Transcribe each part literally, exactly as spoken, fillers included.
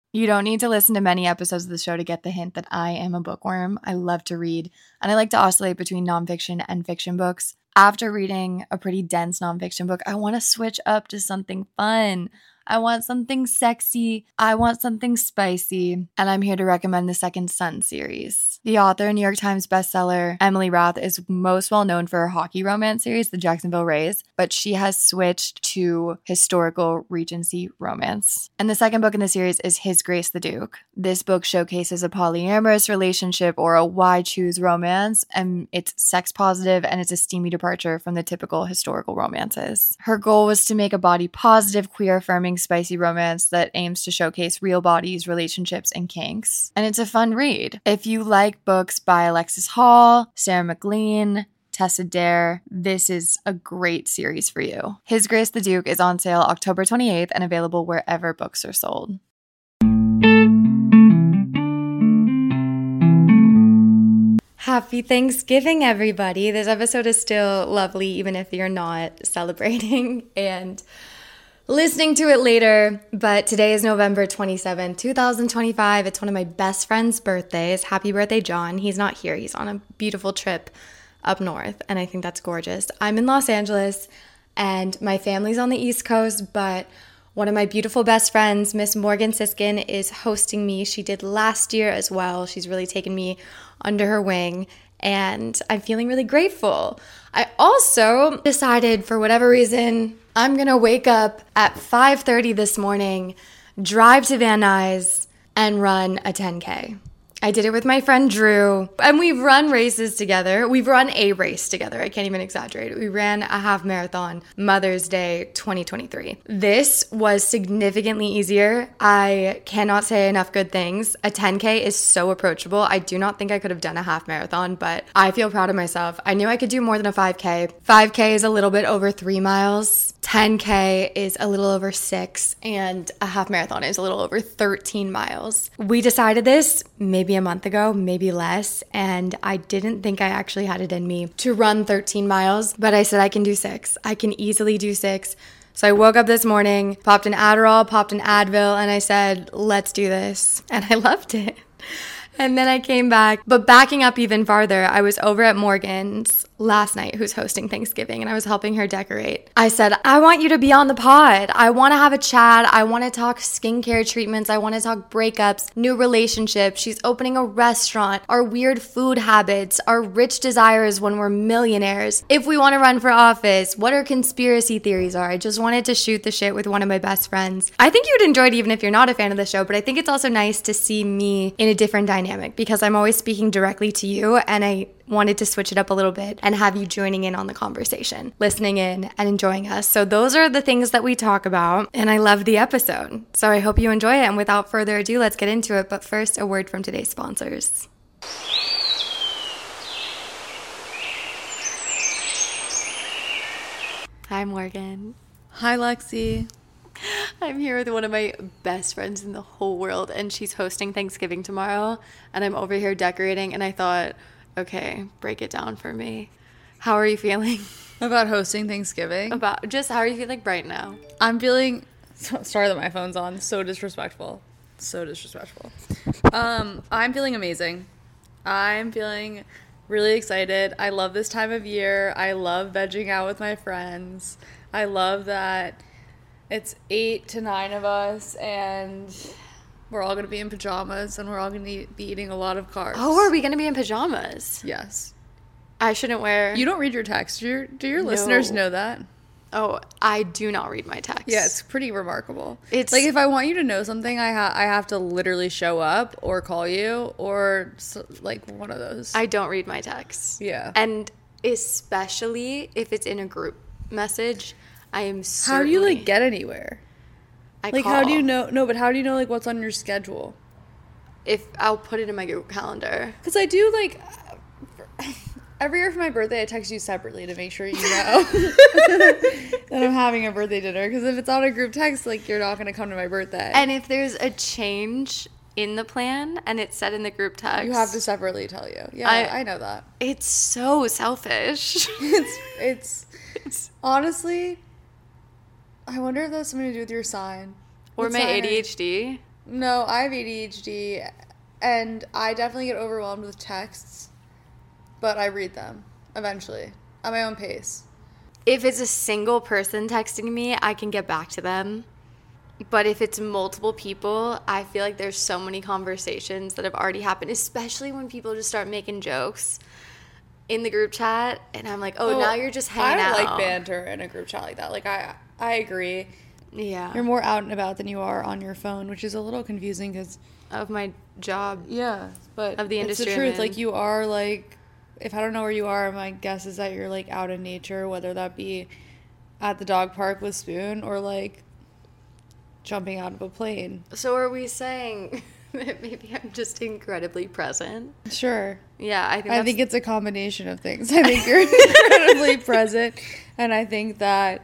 You don't need to listen to many episodes of the show to get the hint that I am a bookworm. I love to read, and I like to oscillate between nonfiction and fiction books. After reading a pretty dense nonfiction book, I want to switch up to something fun. I want something sexy. I want something spicy. And I'm here to recommend the Second Son series. The author and New York Times bestseller, Emily Rath, is most well known for her hockey romance series, The Jacksonville Rays, but she has switched to historical Regency romance. And the second book in the series is His Grace the Duke. This book showcases a polyamorous relationship or a why choose romance, and it's sex positive and it's a steamy departure from the typical historical romances. Her goal was to make a body positive, queer affirming, spicy romance that aims to showcase real bodies, relationships, and kinks. And it's a fun read. If you like books by Alexis Hall, Sarah McLean, Tessa Dare, this is a great series for you. His Grace the Duke is on sale October twenty-eighth and available wherever books are sold. Happy Thanksgiving, everybody. This episode is still lovely, even if you're not celebrating and listening to it later. But today is November twenty-seventh, twenty twenty-five. It's one of my best friend's birthdays. Happy birthday, John. He's not here. He's on a beautiful trip up north, and I think that's gorgeous. I'm in Los Angeles, and my family's on the East Coast, but one of my beautiful best friends, Miss Morgan Siskin, is hosting me. She did last year as well. She's really taken me under her wing, and I'm feeling really grateful. I also decided, for whatever reason, I'm gonna wake up at five thirty this morning, drive to Van Nuys, and run a ten K. I did it with my friend Drew, and we've run races together. We've run a race together. I can't even exaggerate. We ran a half marathon Mother's Day twenty twenty-three. This was significantly easier. I cannot say enough good things. A ten K is so approachable. I do not think I could have done a half marathon, but I feel proud of myself. I knew I could do more than a five K. five K is a little bit over three miles. ten K is a little over six, and a half marathon is a little over thirteen miles. We decided this maybe a month ago, maybe less, and I didn't think I actually had it in me to run thirteen miles, but I said I can do six. I can easily do six. So I woke up this morning, popped an Adderall, popped an Advil, and I said, let's do this. And I loved it. And then I came back, but backing up even farther, I was over at Morgan's last night, who's hosting Thanksgiving, and I was helping her decorate. I said, I want you to be on the pod. I want to have a chat. I want to talk skincare treatments. I want to talk breakups, new relationships. She's opening a restaurant, our weird food habits, our rich desires when we're millionaires. If we want to run for office, what our conspiracy theories are. I just wanted to shoot the shit with one of my best friends. I think you'd enjoy it even if you're not a fan of the show, but I think it's also nice to see me in a different dynamic because I'm always speaking directly to you, and I wanted to switch it up a little bit and have you joining in on the conversation, listening in and enjoying us. So those are the things that we talk about, and I love the episode. So I hope you enjoy it, and without further ado, let's get into it. But first, a word from today's sponsors. Hi, Morgan. Hi, Lexi. I'm here with one of my best friends in the whole world, and she's hosting Thanksgiving tomorrow, and I'm over here decorating, and I thought, okay, break it down for me. How are you feeling? About hosting Thanksgiving? About just how are you feeling right now? I'm feeling, sorry that my phone's on, so disrespectful. So disrespectful. Um, I'm feeling amazing. I'm feeling really excited. I love this time of year. I love vegging out with my friends. I love that it's eight to nine of us, and we're all going to be in pajamas, and we're all going to be eating a lot of carbs. Oh, are we going to be in pajamas? Yes. I shouldn't wear... You don't read your text. Do your, do your no. listeners know that? Oh, I do not read my text. Yeah, it's pretty remarkable. It's like, if I want you to know something, I, ha- I have to literally show up or call you or, like, one of those. I don't read my texts. Yeah. And especially if it's in a group message, I am certainly... How do you, like, get anywhere? I like, call. how do you know? No, but how do you know, like, what's on your schedule? If I'll put it in my Google Calendar. Because I do, like, every year for my birthday, I text you separately to make sure you know that I'm having a birthday dinner. Because if it's on a group text, like, you're not going to come to my birthday. And if there's a change in the plan and it's set in the group text, you have to separately tell you. Yeah, I, I know that. It's so selfish. it's, it's, it's, honestly... I wonder if that's something to do with your sign. Or what my sign A D H D. No, I have A D H D, and I definitely get overwhelmed with texts, but I read them eventually at my own pace. If it's a single person texting me, I can get back to them. But if it's multiple people, I feel like there's so many conversations that have already happened, especially when people just start making jokes in the group chat, and I'm like, oh, oh now you're just hanging out. I don't out. like banter in a group chat like that. Like, I I agree. Yeah. You're more out and about than you are on your phone, which is a little confusing because... Of my job. Yeah, but... Of the industry. It's the truth. Like, you are, like... If I don't know where you are, my guess is that you're, like, out in nature, whether that be at the dog park with Spoon or, like, jumping out of a plane. So are we saying that maybe I'm just incredibly present? Sure. Yeah, I think I think it's a combination of things. I think you're incredibly present, and I think that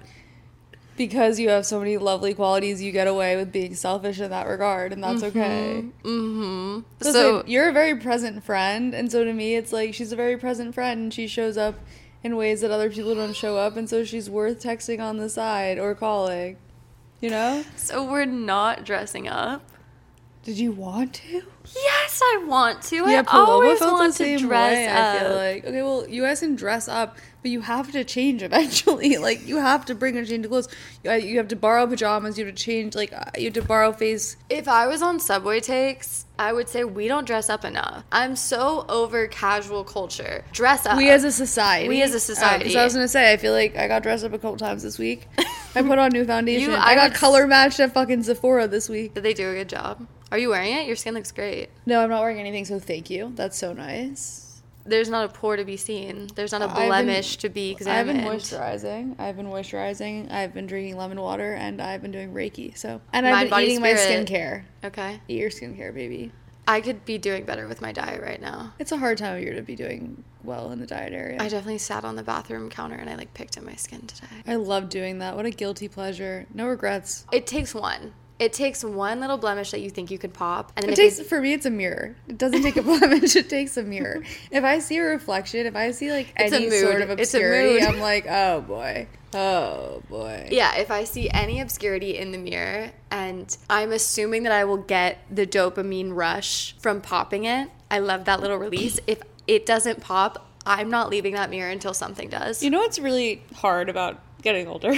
because you have so many lovely qualities, you get away with being selfish in that regard, and that's mm-hmm. okay. Mm-hmm. So, so you're a very present friend, and so to me, it's like she's a very present friend, and she shows up in ways that other people don't show up, and so she's worth texting on the side or calling, you know? So we're not dressing up? Did you want to? Yes, I want to. Yeah, I always felt want the same to dress way, up. I feel like. Okay, well, you guys can dress up, but you have to change eventually. Like, you have to bring a change of clothes. You, you have to borrow pajamas. You have to change, like, you have to borrow face. If I was on Subway Takes, I would say we don't dress up enough. I'm so over casual culture. Dress up. We as a society. We as a society. Because uh, I was going to say, I feel like I got dressed up a couple times this week. I put on new foundation. You, I, I got got color matched at fucking Sephora this week. Did they do a good job? Are you wearing it? Your skin looks great. No, I'm not wearing anything, so thank you. That's so nice. There's not a pore to be seen. There's not a blemish been, to be examined. I've been moisturizing. I've been moisturizing. I've been drinking lemon water, and I've been doing Reiki. So, and I've Mind, been eating spirit. my skincare. Okay. Eat your skincare, baby. I could be doing better with my diet right now. It's a hard time of year to be doing well in the diet area. I definitely sat on the bathroom counter and I like picked at my skin today. I love doing that. What a guilty pleasure. No regrets. It takes one. It takes one little blemish that you think you could pop. And then it takes, for me, it's a mirror. It doesn't take a blemish. It takes a mirror. If I see a reflection, if I see like it's any sort of obscurity, I'm like, oh boy. Oh boy. Yeah, if I see any obscurity in the mirror and I'm assuming that I will get the dopamine rush from popping it, I love that little release. If it doesn't pop, I'm not leaving that mirror until something does. You know what's really hard about getting older?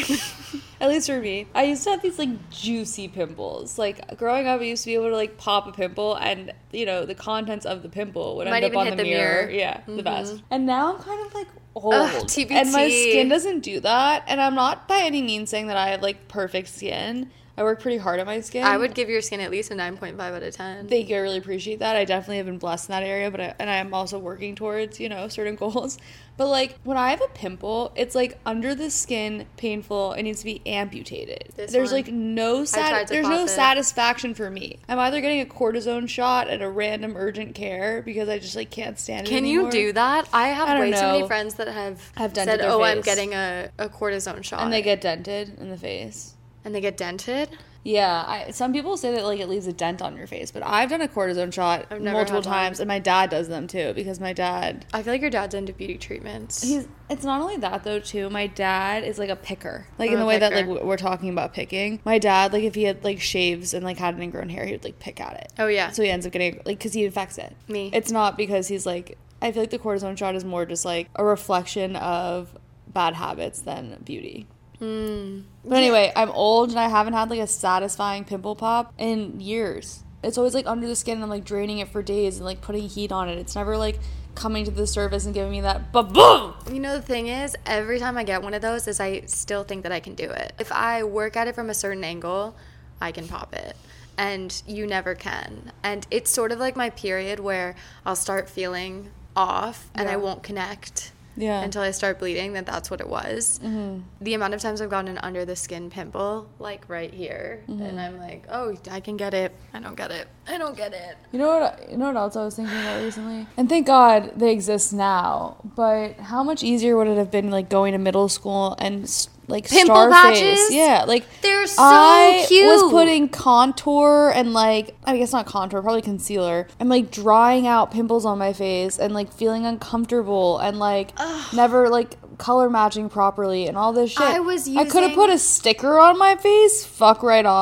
At least for me. I used to have these like juicy pimples. Like growing up I used to be able to like pop a pimple and you know the contents of the pimple would Might end up on the, the mirror. mirror. Yeah, mm-hmm. The best. And now I'm kind of like old. Ugh, T B T. And my skin doesn't do that. And I'm not by any means saying that I have like perfect skin. I work pretty hard on my skin. I would give your skin at least a nine point five out of ten. Thank you. I really appreciate that. I definitely have been blessed in that area, but I, and I'm also working towards, you know, certain goals. But like when I have a pimple, it's like under the skin, painful. It needs to be amputated. This there's one. like no sat- there's no it. satisfaction for me. I'm either getting a cortisone shot at a random urgent care because I just like can't stand it Can anymore. you do that? I have I way know. too many friends that have, have said, their "Oh, face. I'm getting a, a cortisone shot," and they get dented in the face. And they get dented. Yeah, I, some people say that like it leaves a dent on your face, but I've done a cortisone shot multiple times, and my dad does them too because my dad. I feel like your dad's into beauty treatments. He's. It's not only that though too. My dad is like a picker, like I'm in the a way picker. that like we're talking about picking. My dad, like if he had like shaves and like had an ingrown hair, he would like pick at it. Oh yeah. So he ends up getting like because he infects it. Me. It's not because he's like. I feel like the cortisone shot is more just like a reflection of bad habits than beauty. Mm. But anyway, I'm old and I haven't had like a satisfying pimple pop in years. It's always like under the skin and I'm like draining it for days and like putting heat on it. It's never like coming to the surface and giving me that ba-boom. You know, the thing is, every time I get one of those is I still think that I can do it. If I work at it from a certain angle, I can pop it. And you never can. And it's sort of like my period where I'll start feeling off and yeah. I won't connect. Yeah. Until I start bleeding, that that's what it was. Mm-hmm. The amount of times I've gotten an under the skin pimple, like right here, mm-hmm. and I'm like, oh, I can get it. I don't get it. I don't get it. You know what? You know what else I was thinking about recently? And thank God they exist now. But how much easier would it have been, like going to middle school and like pimple star patches? face? Yeah, like they're so I cute. I was putting contour and like I guess not contour, probably concealer, and like drying out pimples on my face and like feeling uncomfortable and like Ugh. never like color matching properly and all this shit. I was using... I could have put a sticker on my face. Fuck right off.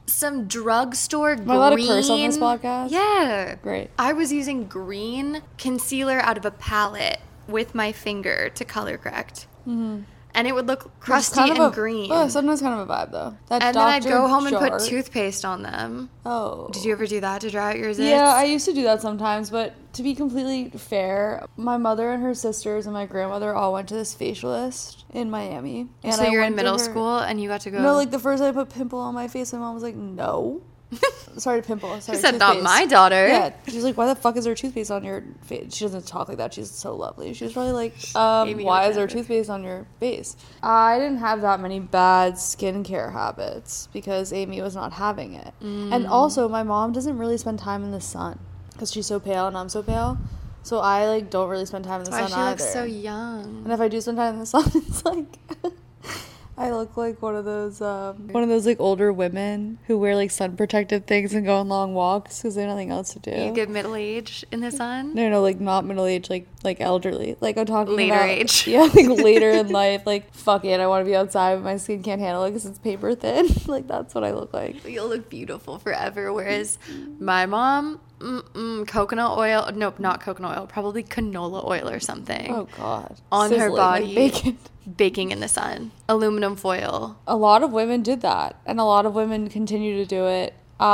some drugstore green. Am I allowed to curse on this podcast? Yeah. Great. I was using green concealer out of a palette with my finger to color correct. Mm-hmm. And it would look crusty kind of and a, green. Oh, sometimes kind of a vibe, though. That and then I'd Doctor go home and Jart. put toothpaste on them. Oh. Did you ever do that to dry out your zits? Yeah, I used to do that sometimes, but to be completely fair, my mother and her sisters and my grandmother all went to this facialist in Miami. And so I you're went in to middle her- school and you got to go... No, like the first time I put pimple on my face, my mom was like, no. Sorry, pimple. Sorry, She said, toothpaste. not my daughter. Yeah, she's like, why the fuck is there toothpaste on your face? She doesn't talk like that. She's so lovely. She was probably like, um, Amy why would is there never. toothpaste on your face? I didn't have that many bad skincare habits because Amy was not having it. Mm. And also, my mom doesn't really spend time in the sun because she's so pale and I'm so pale. So I, like, don't really spend time in the That's why sun she either. looks so young. And if I do spend time in the sun, it's like... I look like one of those, um, one of those like older women who wear like sun protective things and go on long walks because they have nothing else to do. You get middle age in the sun? No, no, like not middle age, like like elderly. Like I'm talking Later about, age. Yeah, like later in life. Like fuck it, I want to be outside, but my skin can't handle it because it's paper thin. Like that's what I look like. You'll look beautiful forever. Whereas my mom, mm-mm, coconut oil, nope, not coconut oil, probably canola oil or something. Oh god, On her Sizzling like body. bacon. Baking in the sun. Aluminum foil. A lot of women did that, and a lot of women continue to do it.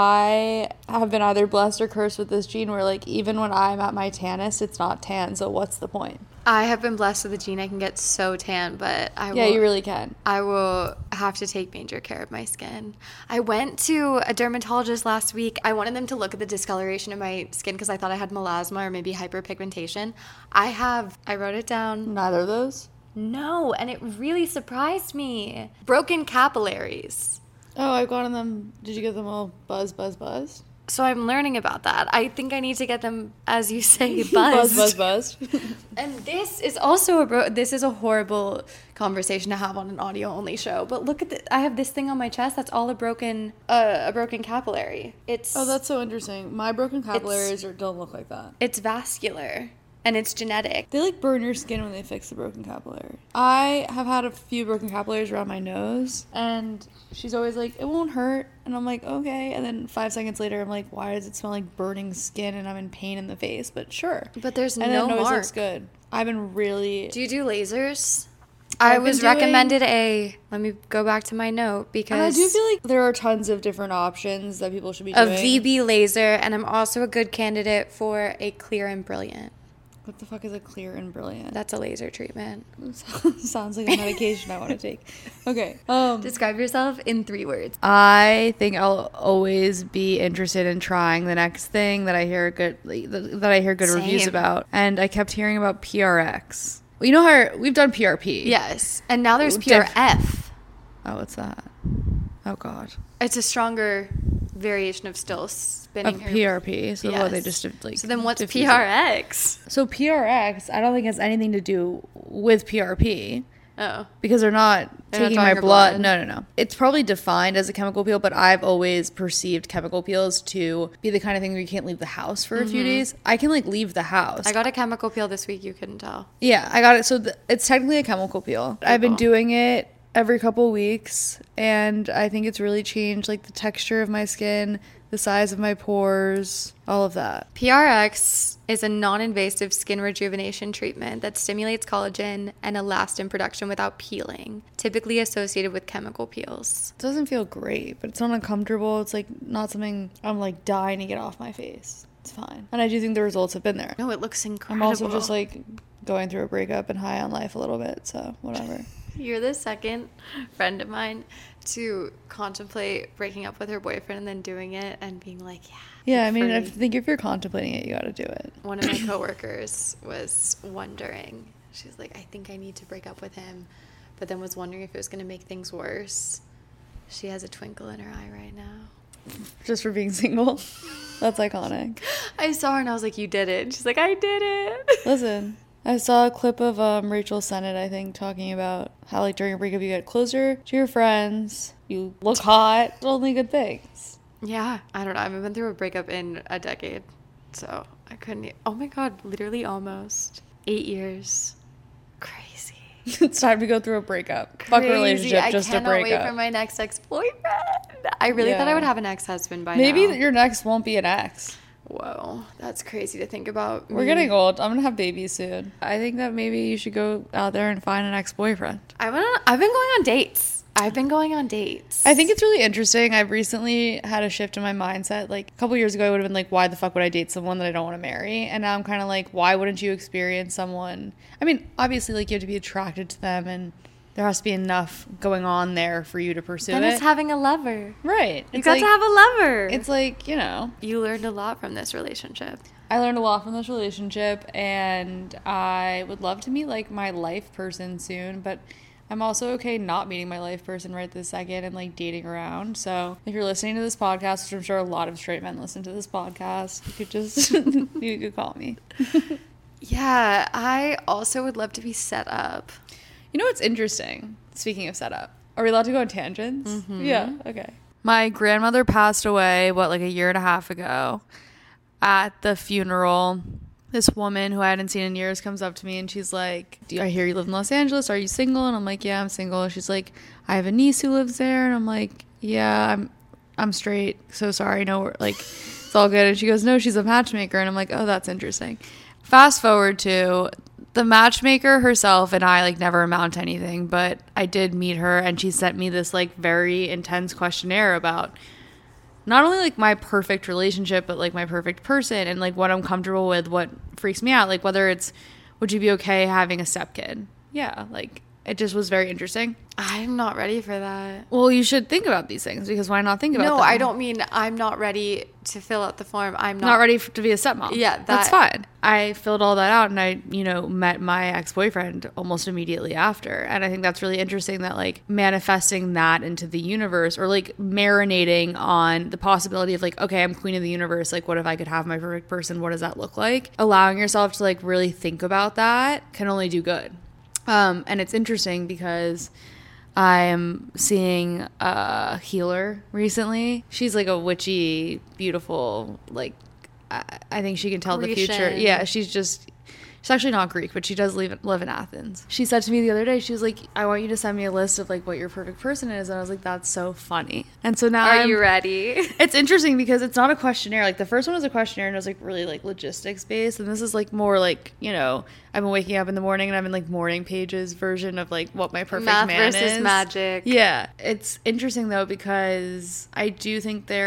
I have been either blessed or cursed with this gene where, like, even when I'm at my tannest, it's not tan, so what's the point? I have been blessed with a gene. I can get so tan, but I Yeah, will, you really can. I will have to take major care of my skin. I went to a dermatologist last week. I wanted them to look at the discoloration of my skin because I thought I had melasma or maybe hyperpigmentation. I have, I wrote it down. Neither of those? No, and it really surprised me. Broken capillaries. Oh, I've gotten them. Did you get them all buzz, buzz, buzz? So I'm learning about that. I think I need to get them, as you say, Buzz, buzzed. buzz, buzz. And this is also a bro- this is a horrible conversation to have on an audio only show. But look at the, I have this thing on my chest that's all a broken uh, a broken capillary. It's Oh, that's so interesting. My broken capillaries are, don't look like that. it's vascular and it's genetic. They like burn your skin when they fix the broken capillary. I have had a few broken capillaries around my nose, and she's always like, it won't hurt. And I'm like, okay. And then five seconds later, I'm like, why does it smell like burning skin and I'm in pain in the face? But sure. But there's And no it always mark. looks good. I've been really... Do you do lasers? I I've been was doing- recommended a. Let me go back to my note because And I do feel like there are tons of different options that people should be a doing. V B laser, and I'm also a good candidate for a Clear and Brilliant. What the fuck is a Clear and Brilliant? That's a laser treatment. Sounds like a medication I want to take. Okay. Um, Describe yourself in three words. I think I'll always be interested in trying the next thing that I hear good like, that I hear good reviews Same. about. And I kept hearing about P R X. Well, you know how we've done P R P. Yes, and now there's Ooh, P R diff- F. Oh, what's that? Oh God. It's a stronger variation of still spinning Of her- P R P. So what they Yes. just like. So then what's diffuse it. P R X? So P R X, I don't think has anything to do with P R P. Oh. Because they're not They're not taking drawing my your blood. blood. No, no, no. It's probably defined as a chemical peel, but I've always perceived chemical peels to be the kind of thing where you can't leave the house for a few days. I can like leave the house. Mm-hmm. I got a chemical peel this week. You couldn't tell. yeah, I got it. So th- it's technically a chemical peel. I've been cool. doing it every couple weeks, and I think it's really changed like the texture of my skin, the size of my pores, all of that. P R X is a non-invasive skin rejuvenation treatment that stimulates collagen and elastin production without peeling, typically associated with chemical peels. It doesn't feel great, but it's not uncomfortable. It's like not something I'm like dying to get off my face. It's fine. And I do think the results have been there. No, it looks incredible. I'm also just like going through a breakup and high on life a little bit, so whatever. You're the second friend of mine to contemplate breaking up with her boyfriend and then doing it and being like, yeah. Yeah, I good mean, for I you. think if you're contemplating it, you gotta do it. One of my coworkers was wondering, she's like, I think I need to break up with him, but then was wondering if it was going to make things worse. She has a twinkle in her eye right now. Just for being single. That's iconic. I saw her and I was like, you did it. She's like, I did it. Listen, I saw a clip of um, Rachel Sennett, I think, talking about how, like, during a breakup, you get closer to your friends, you look hot, only good things. Yeah, I don't know. I haven't been through a breakup in a decade, so I couldn't. e- Oh my God, literally almost eight years. Crazy. It's time to go through a breakup. Fuck Crazy. relationship, just a I cannot wait breakup. for my next ex-boyfriend. I really Yeah. thought I would have an ex-husband by Maybe now. your next won't be an ex. Whoa, that's crazy to think about. We're me. getting old. I'm gonna have babies soon. I think that maybe you should go out there and find an ex-boyfriend. I wanna, I've been going on dates. I've been going on dates. I think it's really interesting. I've recently had a shift in my mindset. Like a couple years ago, I would have been like, why the fuck would I date someone that I don't want to marry? And now I'm kind of like, why wouldn't you experience someone? I mean, obviously, like you have to be attracted to them and there has to be enough going on there for you to pursue Then it. it's having a lover. Right. You It's got like, to have a lover. It's like, you know. You learned a lot from this relationship. I learned a lot from this relationship and I would love to meet like my life person soon, but I'm also okay not meeting my life person right this second and like dating around. So if you're listening to this podcast, which I'm sure a lot of straight men listen to this podcast, you could just you could call me. Yeah, I also would love to be set up. You know what's interesting? Speaking of setup, are we allowed to go on tangents? Mm-hmm. Yeah. Okay. My grandmother passed away, what, like a year and a half ago. At the funeral, this woman who I hadn't seen in years comes up to me and she's like, "Do I hear you live in Los Angeles? Are you single?" And I'm like, "Yeah, I'm single." And she's like, "I have a niece who lives there." And I'm like, "Yeah, I'm I'm straight. So sorry. No, we're like, it's all good." And she goes, "No, she's a matchmaker." And I'm like, "Oh, that's interesting." Fast forward to the matchmaker herself and I like never amount to anything, but I did meet her and she sent me this like very intense questionnaire about not only like my perfect relationship, but like my perfect person and like what I'm comfortable with, what freaks me out. Like whether it's, would you be okay having a stepkid? Yeah. Like it just was very interesting. I'm not ready for that. Well, you should think about these things because why not think about No, them? I don't mean I'm not ready to fill out the form. I'm not, Not ready for, to be a stepmom. Yeah, that- that's fine. I filled all that out and I, you know, met my ex-boyfriend almost immediately after. And I think that's really interesting that like manifesting that into the universe or like marinating on the possibility of like, okay, I'm queen of the universe. Like, what if I could have my perfect person? What does that look like? Allowing yourself to like really think about that can only do good. Um, and it's interesting because I'm seeing a healer recently. She's like a witchy, beautiful, like, I, I think she can tell Grecian. the future. Yeah, she's just, she's actually not Greek, but she does live, live in Athens. She said to me the other day, she was like, "I want you to send me a list of like what your perfect person is." And I was like, that's so funny. And so now Are I'm, you ready? it's interesting because it's not a questionnaire. Like the first one was a questionnaire and it was like really like logistics based. And this is like more like, you know, I've been waking up in the morning and I'm in like morning pages version of like what my perfect Math man versus is. magic. Yeah. It's interesting though because I do think there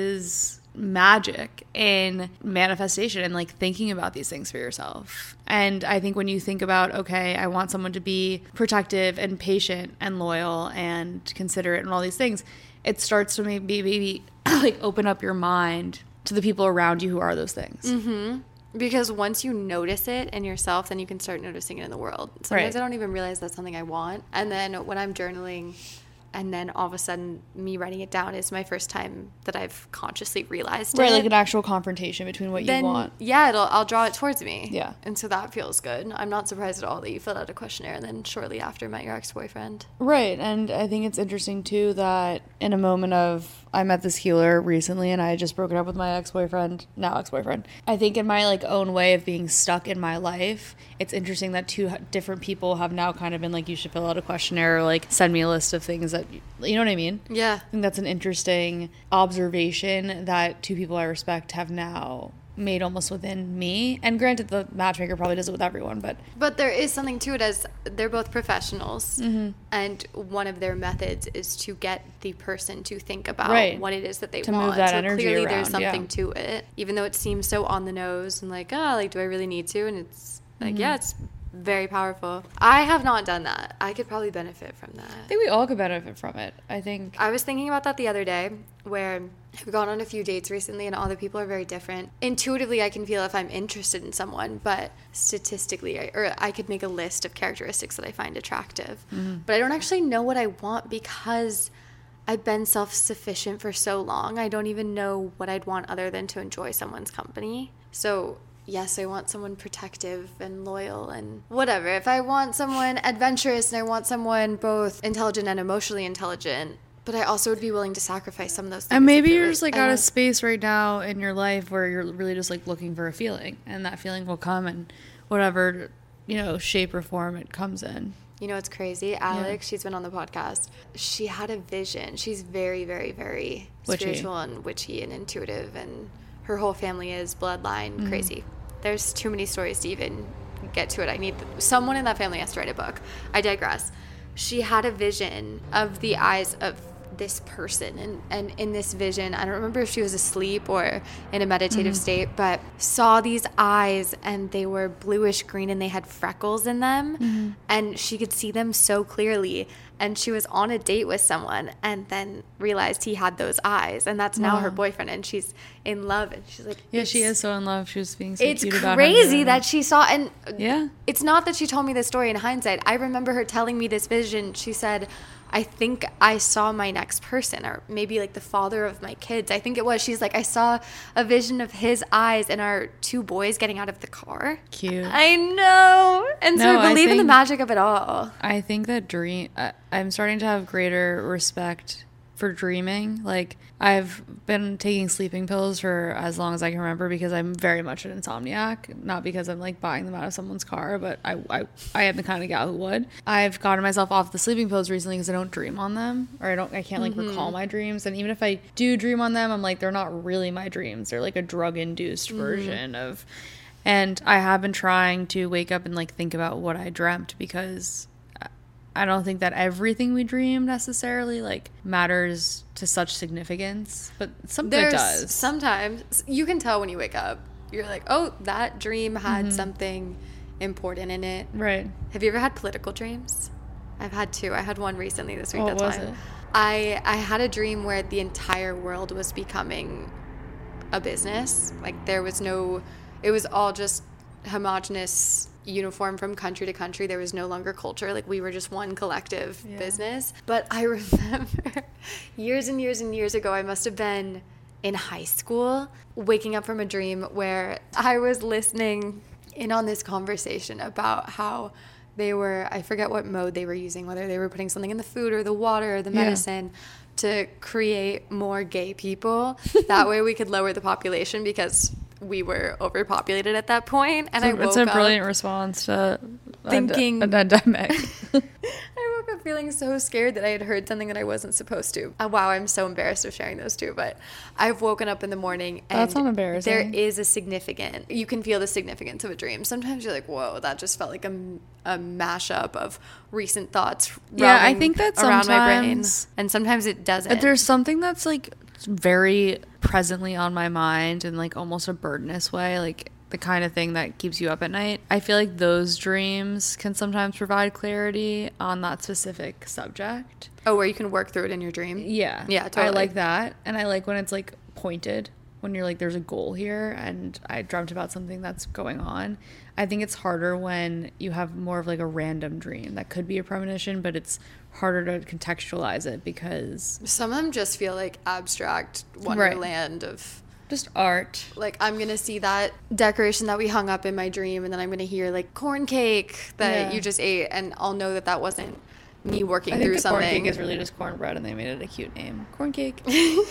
is magic in manifestation and like thinking about these things for yourself. And I think when you think about, okay, I want someone to be protective and patient and loyal and considerate and all these things, it starts to maybe maybe like open up your mind to the people around you who are those things. Mm-hmm. Because once you notice it in yourself, then you can start noticing it in the world. Sometimes Right. I don't even realize that's something I want. And then when I'm journaling, and then all of a sudden me writing it down is my first time that I've consciously realized Right, it. like an actual confrontation between what Then, you want. yeah, it'll I'll draw it towards me. Yeah. And so that feels good. I'm not surprised at all that you filled out a questionnaire and then shortly after met your ex-boyfriend. Right, and I think it's interesting too that in a moment of, I met this healer recently and I had just broken up with my ex-boyfriend, now ex-boyfriend. I think in my like own way of being stuck in my life, it's interesting that two different people have now kind of been like, you should fill out a questionnaire or like send me a list of things that, you know what I mean? Yeah. I think that's an interesting observation that two people I respect have now made almost within me. And granted, the matchmaker probably does it with everyone, but But there is something to it as they're both professionals. Mm-hmm. And one of their methods is to get the person to think about Right. what it is that they To move want. that so energy clearly around, there's something yeah. to it. Even though it seems so on the nose and like, oh, like, do I really need to? And it's like, Mm-hmm. yeah, it's very powerful. I have not done that. I could probably benefit from that. I think we all could benefit from it. I think I was thinking about that the other day where I've gone on a few dates recently and all the people are very different. Intuitively, I can feel if I'm interested in someone, but statistically, I, or I could make a list of characteristics that I find attractive. Mm-hmm. But I don't actually know what I want because I've been self-sufficient for so long. I don't even know what I'd want other than to enjoy someone's company. So yes, I want someone protective and loyal and whatever. If I want someone adventurous and I want someone both intelligent and emotionally intelligent, but I also would be willing to sacrifice some of those things. And maybe if it you're was- just like I out don't- of space right now in your life where you're really just like looking for a feeling, and that feeling will come in whatever, you know, shape or form it comes in. You know, it's crazy. Alex, yeah. she's been on the podcast. She had a vision. She's very, very, very witchy. Spiritual and witchy and intuitive. And her whole family is bloodline mm-hmm. crazy. There's too many stories to even get to it. I need someone in that family has to write a book. I digress. She had a vision of the eyes of this person, and, and in this vision, I don't remember if she was asleep or in a meditative mm-hmm. state, but saw these eyes, and they were bluish green and they had freckles in them, mm-hmm. and she could see them so clearly. And she was on a date with someone and then realized he had those eyes, and that's now wow. her boyfriend, and she's in love, and she's like, yeah, she is so in love. She was being so it's cute about crazy her that she saw, and yeah, it's not that she told me this story in hindsight. I remember her telling me this vision. She said, I think I saw my next person, or maybe like the father of my kids. I think it was. She's like, I saw a vision of his eyes and our two boys getting out of the car. Cute. I know. And no, so I believe I think, in the magic of it all. I think that dream, uh, I'm starting to have greater respect for dreaming. Like, I've been taking sleeping pills for as long as I can remember because I'm very much an insomniac. Not because I'm like buying them out of someone's car, but I I, I am the kind of gal who would. I've gotten myself off the sleeping pills recently because I don't dream on them, or I don't I can't like mm-hmm. recall my dreams. And even if I do dream on them, I'm like, they're not really my dreams. They're like a drug induced mm-hmm. version of. And I have been trying to wake up and like think about what I dreamt, because I don't think that everything we dream necessarily like matters to such significance, but something There's does. Sometimes you can tell when you wake up. You're like, oh, that dream had mm-hmm. something important in it. Right. Have you ever had political dreams? I've had two. I had one recently this week. What that's was fine. it? I I had a dream where the entire world was becoming a business. Like there was no, it was all just homogenous, uniform from country to country. There was no longer culture. Like we were just one collective yeah. business. But I remember years and years and years ago, I must have been in high school, waking up from a dream where I was listening in on this conversation about how they were, I forget what mode they were using, whether they were putting something in the food or the water or the medicine yeah. to create more gay people. That way we could lower the population because we were overpopulated at that point. And it's I woke It's a brilliant up response to thinking a pandemic. I woke up feeling so scared that I had heard something that I wasn't supposed to. Oh, wow, I'm so embarrassed of sharing those two, but I've woken up in the morning and that's not embarrassing. There is a significant, you can feel the significance of a dream. Sometimes you're like, whoa, that just felt like a, a mashup of recent thoughts yeah, I think that around sometimes, my brain. And sometimes it doesn't. There's something that's like very presently on my mind in like almost a burdenous way, like the kind of thing that keeps you up at night. I feel like those dreams can sometimes provide clarity on that specific subject. Oh, where you can work through it in your dream? Yeah. Yeah, totally. I like that. And I like when it's like pointed, when you're like, there's a goal here and I dreamt about something that's going on. I think it's harder when you have more of like a random dream that could be a premonition, but it's harder to contextualize it because some of them just feel like abstract wonderland right. of just art. Like I'm gonna see that decoration that we hung up in my dream, and then I'm gonna hear like corn cake that yeah. you just ate, and I'll know that that wasn't me working I through think the something. Corn cake is really just cornbread, and they made it a cute name. Corn cake.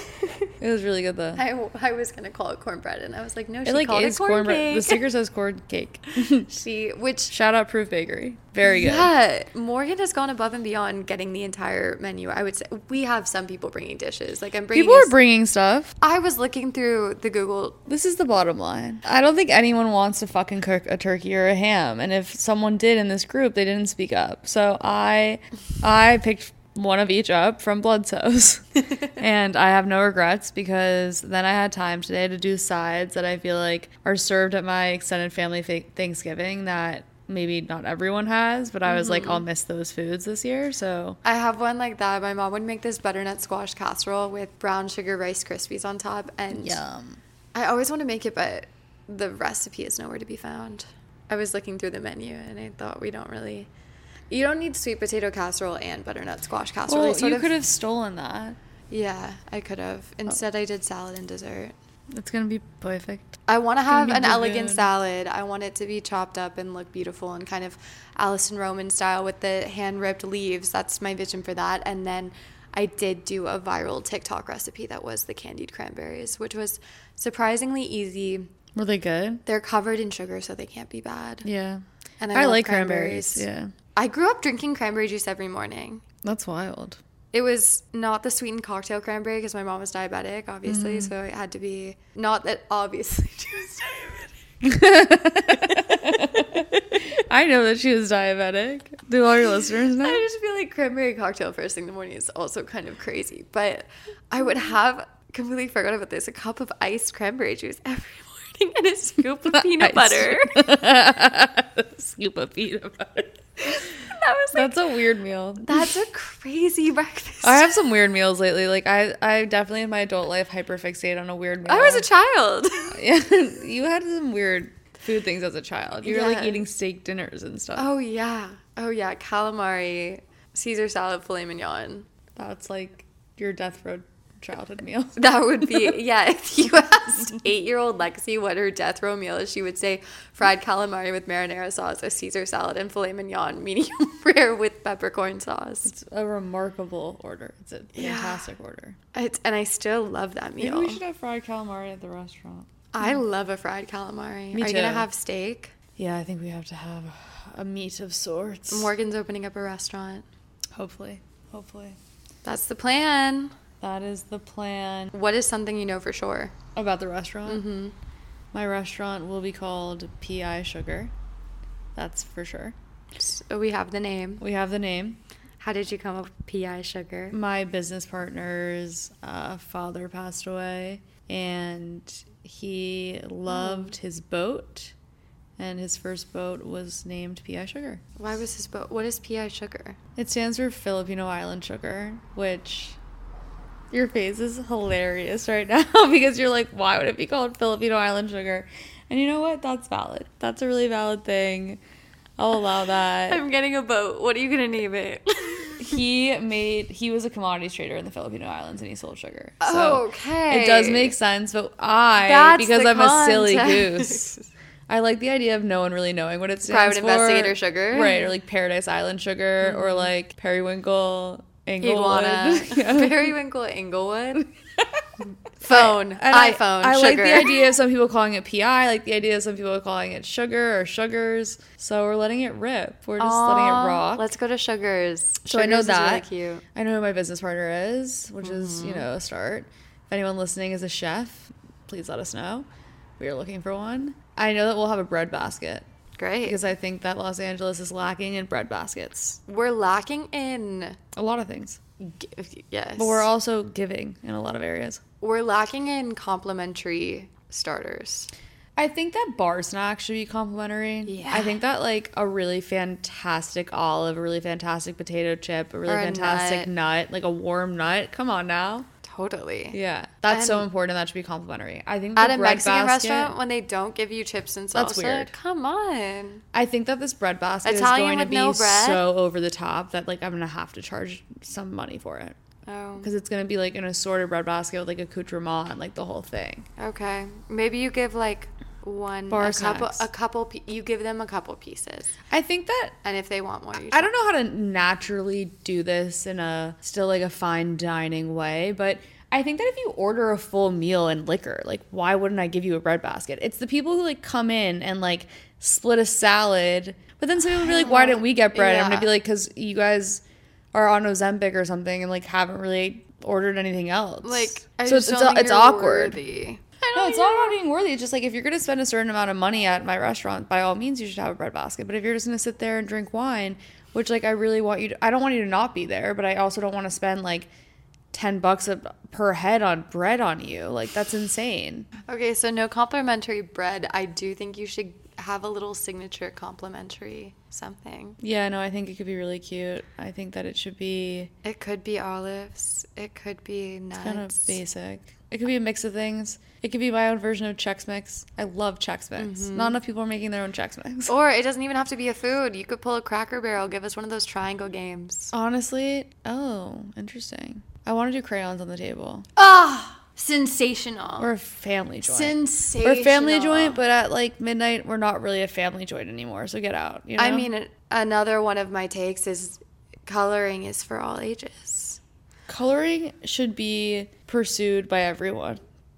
It was really good though. I, I was gonna call it cornbread, and I was like, no, she it like called is it corn cornbread. cake. The sticker says corn cake. She, which shout out Proof Bakery, very good. Yeah, Morgan has gone above and beyond getting the entire menu. I would say we have some people bringing dishes. Like I'm bringing. People are bringing stuff. I was looking through the Google. This is the bottom line. I don't think anyone wants to fucking cook a turkey or a ham, and if someone did in this group, they didn't speak up. So I, I picked one of each up from Bloodsoes. And I have no regrets because then I had time today to do sides that I feel like are served at my extended family Thanksgiving that maybe not everyone has, but I was mm-hmm. like, I'll miss those foods this year. So I have one like that. My mom would make this butternut squash casserole with brown sugar Rice Krispies on top, and yum. I always want to make it, but the recipe is nowhere to be found. I was looking through the menu and I thought we don't really. You don't need sweet potato casserole and butternut squash casserole. Well, you of, could have stolen that. Yeah, I could have. Instead, oh. I did salad and dessert. It's going to be perfect. I want to have an elegant good. salad. I want it to be chopped up and look beautiful and kind of Alison Roman style with the hand-ripped leaves. That's my vision for that. And then I did do a viral TikTok recipe that was the candied cranberries, which was surprisingly easy. Were they good? They're covered in sugar, so they can't be bad. Yeah. And I love like cranberries. Yeah. I grew up drinking cranberry juice every morning. That's wild. It was not the sweetened cocktail cranberry because my mom was diabetic, obviously. Mm. So it had to be, not that obviously she was diabetic. I know that she was diabetic. Do all your listeners know? I just feel like cranberry cocktail first thing in the morning is also kind of crazy. But I would have, completely forgot about this, a cup of iced cranberry juice every morning and a scoop of peanut butter. A scoop of peanut butter. That was like, that's a weird meal. That's a crazy breakfast. I have some weird meals lately. Like I, I definitely in my adult life hyperfixate on a weird meal. I was a child. Yeah, you had some weird food things as a child. You were yeah. like eating steak dinners and stuff. Oh yeah, oh yeah, calamari, Caesar salad, filet mignon. That's like your death row childhood meal. That would be, yeah, if you asked eight-year-old Lexi what her death row meal is, she would say fried calamari with marinara sauce, a Caesar salad, and filet mignon, medium rare with peppercorn sauce. It's a remarkable order. It's a fantastic yeah. order. It's, and I still love that meal. Maybe we should have fried calamari at the restaurant. I love a fried calamari. Me Are too. you going to have steak? Yeah, I think we have to have a meat of sorts. Morgan's opening up a restaurant. Hopefully. Hopefully. That's the plan. That is the plan. What is something you know for sure? About the restaurant? Mm-hmm. My restaurant will be called P I Sugar. That's for sure. So we have the name. We have the name. How did you come up with P I Sugar? My business partner's uh, father passed away, and he loved oh. his boat, and his first boat was named P I Sugar. Why was his boat? What is P I Sugar? It stands for Filipino Island Sugar, which... Your face is hilarious right now because you're like, why would it be called Filipino Island Sugar? And you know what? That's valid. That's a really valid thing. I'll allow that. I'm getting a boat. What are you going to name it? He made, he was a commodities trader in the Filipino Islands and he sold sugar. So okay. It does make sense, but I, That's because I'm context. a silly goose, I like the idea of no one really knowing what it stands Private for. Private investigator sugar. Right, or like Paradise Island Sugar, mm-hmm. or like Periwinkle Inglewood. Iguana. Periwinkle Inglewood. Phone. I, iPhone. I, I sugar. like the idea of some people calling it P I. I like the idea of some people calling it sugar or sugars. So we're letting it rip. We're just Aww, letting it rock. Let's go to Sugars. So Sugars I know that. Is really cute. I know who my business partner is, which mm-hmm. is, you know, a start. If anyone listening is a chef, please let us know. We are looking for one. I know that we'll have a bread basket. Great. Because I think that Los Angeles is lacking in bread baskets. We're lacking in... a lot of things. G- yes. But we're also giving in a lot of areas. We're lacking in complimentary starters. I think that bar snacks should be complimentary. Yeah. I think that like a really fantastic olive, a really fantastic potato chip, a really or fantastic a nut. nut, like a warm nut. Come on now. Totally. Yeah. That's and so important. That should be complimentary. I think at the a bread Mexican basket, restaurant when they don't give you chips and salsa. That's weird. Come on. I think that this bread basket Italian is going to with be no bread? so over the top that like I'm going to have to charge some money for it. Oh. Because it's going to be like an assorted bread basket with like accoutrement and like the whole thing. Okay. Maybe you give like one bar a snacks. couple a couple you give them a couple pieces. I think that and if they want more you I don't know how to naturally do this in a still like a fine dining way, but I think that if you order a full meal and liquor, like why wouldn't I give you a bread basket? It's the people who like come in and like split a salad, but then some people will be like, why didn't we get bread? Yeah. I'm gonna be like, because you guys are on Ozempic or something and like haven't really ordered anything else. Like I so just it's don't it's, think it's you're awkward. Worthy. No, it's not about being worthy. It's just like if you're gonna spend a certain amount of money at my restaurant, by all means you should have a bread basket. But if you're just gonna sit there and drink wine, which like I really want you to, I don't want you to not be there, but I also don't want to spend like ten bucks a, per head on bread on you. Like that's insane. Okay, so no complimentary bread. I do think you should have a little signature complimentary something. Yeah, no, I think it could be really cute. I think that it should be... It could be olives. It could be nuts. It's kind of basic. It could be a mix of things. It could be my own version of Chex Mix. I love Chex Mix. Mm-hmm. Not enough people are making their own Chex Mix. Or it doesn't even have to be a food. You could pull a Cracker Barrel. Give us one of those triangle games. Honestly, oh, interesting. I want to do crayons on the table. Ah! Sensational. Or a family joint. Sensational. Or a family joint, but at like midnight, we're not really a family joint anymore. So get out. You know? I mean, another one of my takes is coloring is for all ages. Coloring should be pursued by everyone.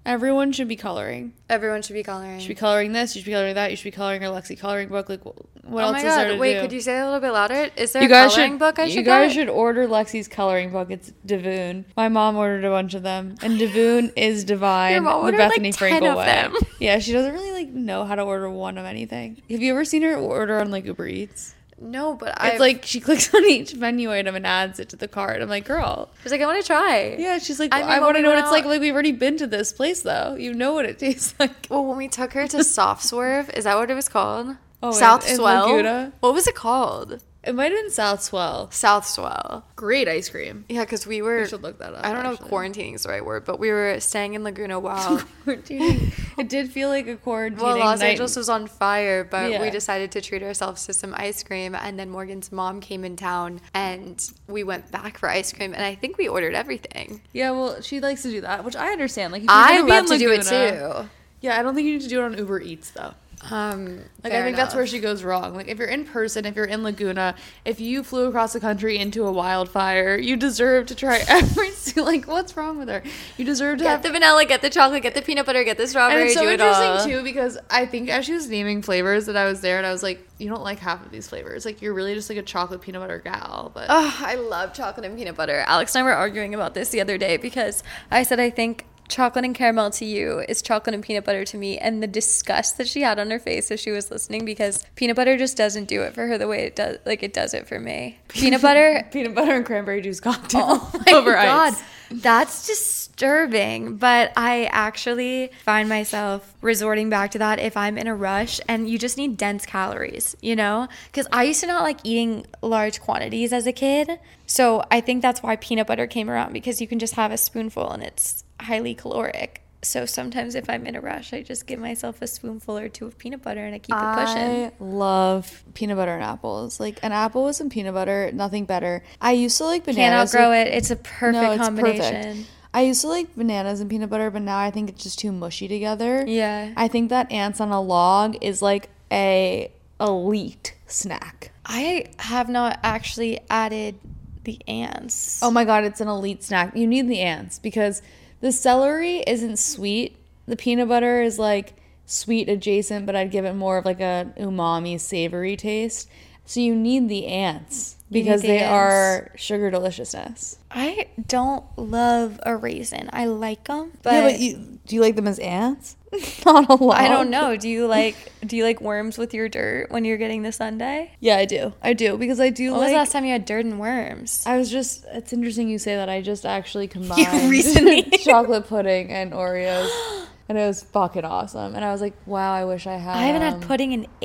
Everyone should be coloring. Everyone should be coloring. You should be coloring this. You should be coloring that. You should be coloring your Lexi coloring book. Like, what oh else my is God. there to Wait, do? could you say that a little bit louder? Is there you a guys coloring should, book I should You guys get? should order Lexi's coloring book. It's Davoon. My mom ordered a bunch of them, and Davoon is divine. Your mom the ordered, Bethany like, ten Frankel of way. them. Yeah, she doesn't really like know how to order one of anything. Have you ever seen her order on like Uber Eats? No, but I. It's like she clicks on each menu item and adds it to the cart. I'm like, girl. She's like, I want to try. Yeah, she's like, I I, mean, when want to we know what went it's like. out- Like, we've already been to this place, though. You know what it tastes like. Well, when we took her to Soft Swerve, is that what it was called? Oh, in- South in Swell. Laguna? What was it called? It might have been South Swell. South Swell. Great ice cream. Yeah, because we were. We should look that up. I don't know actually. if quarantining is the right word, but we were staying in Laguna while. Quarantining. It did feel like a quarantine. Well, Los night. Angeles was on fire, but Yeah. we decided to treat ourselves to some ice cream. And then Morgan's mom came in town, and we went back for ice cream. And I think we ordered everything. Yeah, well, she likes to do that, which I understand. Like, if you're I gonna be love in to do it Laguna- too. Yeah, I don't think you need to do it on Uber Eats though. Um, Like, fair I think that's enough. where she goes wrong. Like, if you're in person, if you're in Laguna, if you flew across the country into a wildfire, you deserve to try every. Like, what's wrong with her? You deserve to Get have the vanilla, get the chocolate, get the peanut butter, get the And strawberry. it's so do it interesting all. too because I think as she was naming flavors that I was there and I was like, you don't like half of these flavors. Like, you're really just like a chocolate peanut butter gal. But Oh, I love chocolate and peanut butter. Alex and I were arguing about this the other day because I said I think chocolate and caramel to you is chocolate and peanut butter to me, and the disgust that she had on her face as she was listening because peanut butter just doesn't do it for her the way it does, like it does it for me. Peanut butter. peanut butter and cranberry juice cocktail Oh my over God. ice. That's disturbing, but I actually find myself resorting back to that if I'm in a rush and you just need dense calories, you know? Because I used to not like eating large quantities as a kid. So I think that's why peanut butter came around, because you can just have a spoonful and it's highly caloric. So sometimes if I'm in a rush, I just give myself a spoonful or two of peanut butter and I keep it pushing. I love peanut butter and apples. Like, an apple with some peanut butter, nothing better. I used to like Can't bananas. outgrow with- it. It's a perfect No, it's combination. perfect. I used to like bananas and peanut butter, but now I think it's just too mushy together. Yeah. I think that ants on a log is like a elite snack. I have not actually added the ants. Oh my God, it's an elite snack. You need the ants because the celery isn't sweet. The peanut butter is like sweet adjacent, but I'd give it more of like a umami savory taste. So you need the ants You need because the they ants. are sugar deliciousness. I don't love a raisin. I like them, but, yeah, but you, do you like them as ants? Not a lot. I don't know. Do you like do you like worms with your dirt when you're getting the sundae? Yeah, I do. I do because I do When was like. the last time you had dirt and worms? I was just. It's interesting you say that. I just actually combined recently- chocolate pudding and Oreos, and it was fucking awesome. And I was like, wow, I wish I had. I haven't um, had pudding in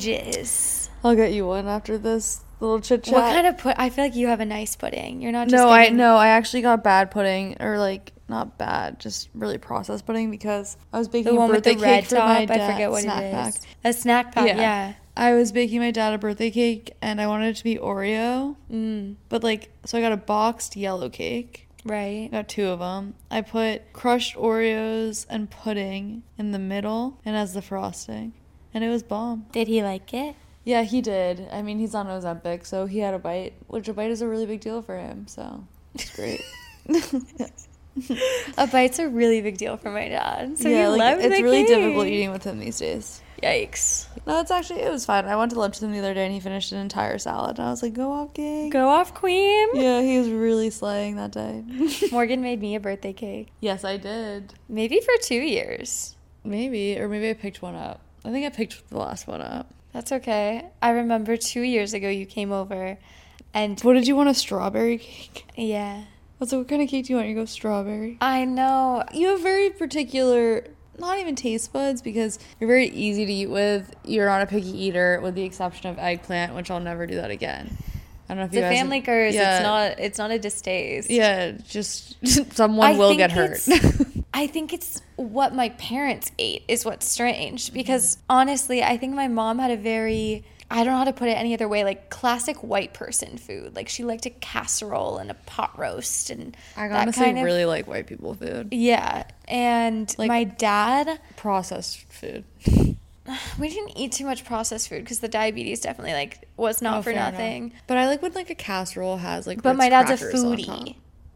ages. I'll get you one after this little chit chat. What kind of put? I feel like you have a nice pudding. You're not just No, I getting- no, I actually got bad pudding, or like not bad, just really processed pudding because I was baking the a one with birthday the red cake for top. my I dad. forget what snack it is. pack. A snack pack. Yeah. I was baking my dad a birthday cake, and I wanted it to be Oreo, Mm, but like, so I got a boxed yellow cake. right. I got two of them. I put crushed Oreos and pudding in the middle and as the frosting, and it was bomb. Did he like it? Yeah, he did. I mean, he's on Ozempic, so he had a bite, which a bite is a really big deal for him, so it's great. A bite's a really big deal for my dad. So yeah, he like, loved it's the really cake. difficult eating with him these days. Yikes. No, it's actually, it was fine. I went to lunch with him the other day, and he finished an entire salad, and I was like, go off, cake. Go off, queen. Yeah, he was really slaying that day. Morgan made me a birthday cake. Yes, I did. Maybe for two years. Maybe, or maybe I picked one up. I think I picked the last one up. That's okay. I remember two years ago you came over and What did you want, a strawberry cake? yeah. What's what kind of cake do you want? You go strawberry. I know. You have very particular, not even taste buds, because you're very easy to eat with. You're not a picky eater, with the exception of eggplant, which I'll never do that again. I don't know if It's you a guys family have- curse. Yeah. It's not it's not a distaste. Yeah, just someone I will think get hurt. it's- I think it's what my parents ate is what's strange, because honestly, I think my mom had a very, I don't know how to put it any other way, like classic white person food. Like she liked a casserole and a pot roast and I that honestly kind of, really like white people food. yeah. And Like- my dad, Processed food. we didn't eat too much processed food because the diabetes definitely like was not Oh, for fair enough. nothing. But I like when like a casserole has like But Ritz my dad's a crackers on foodie. top.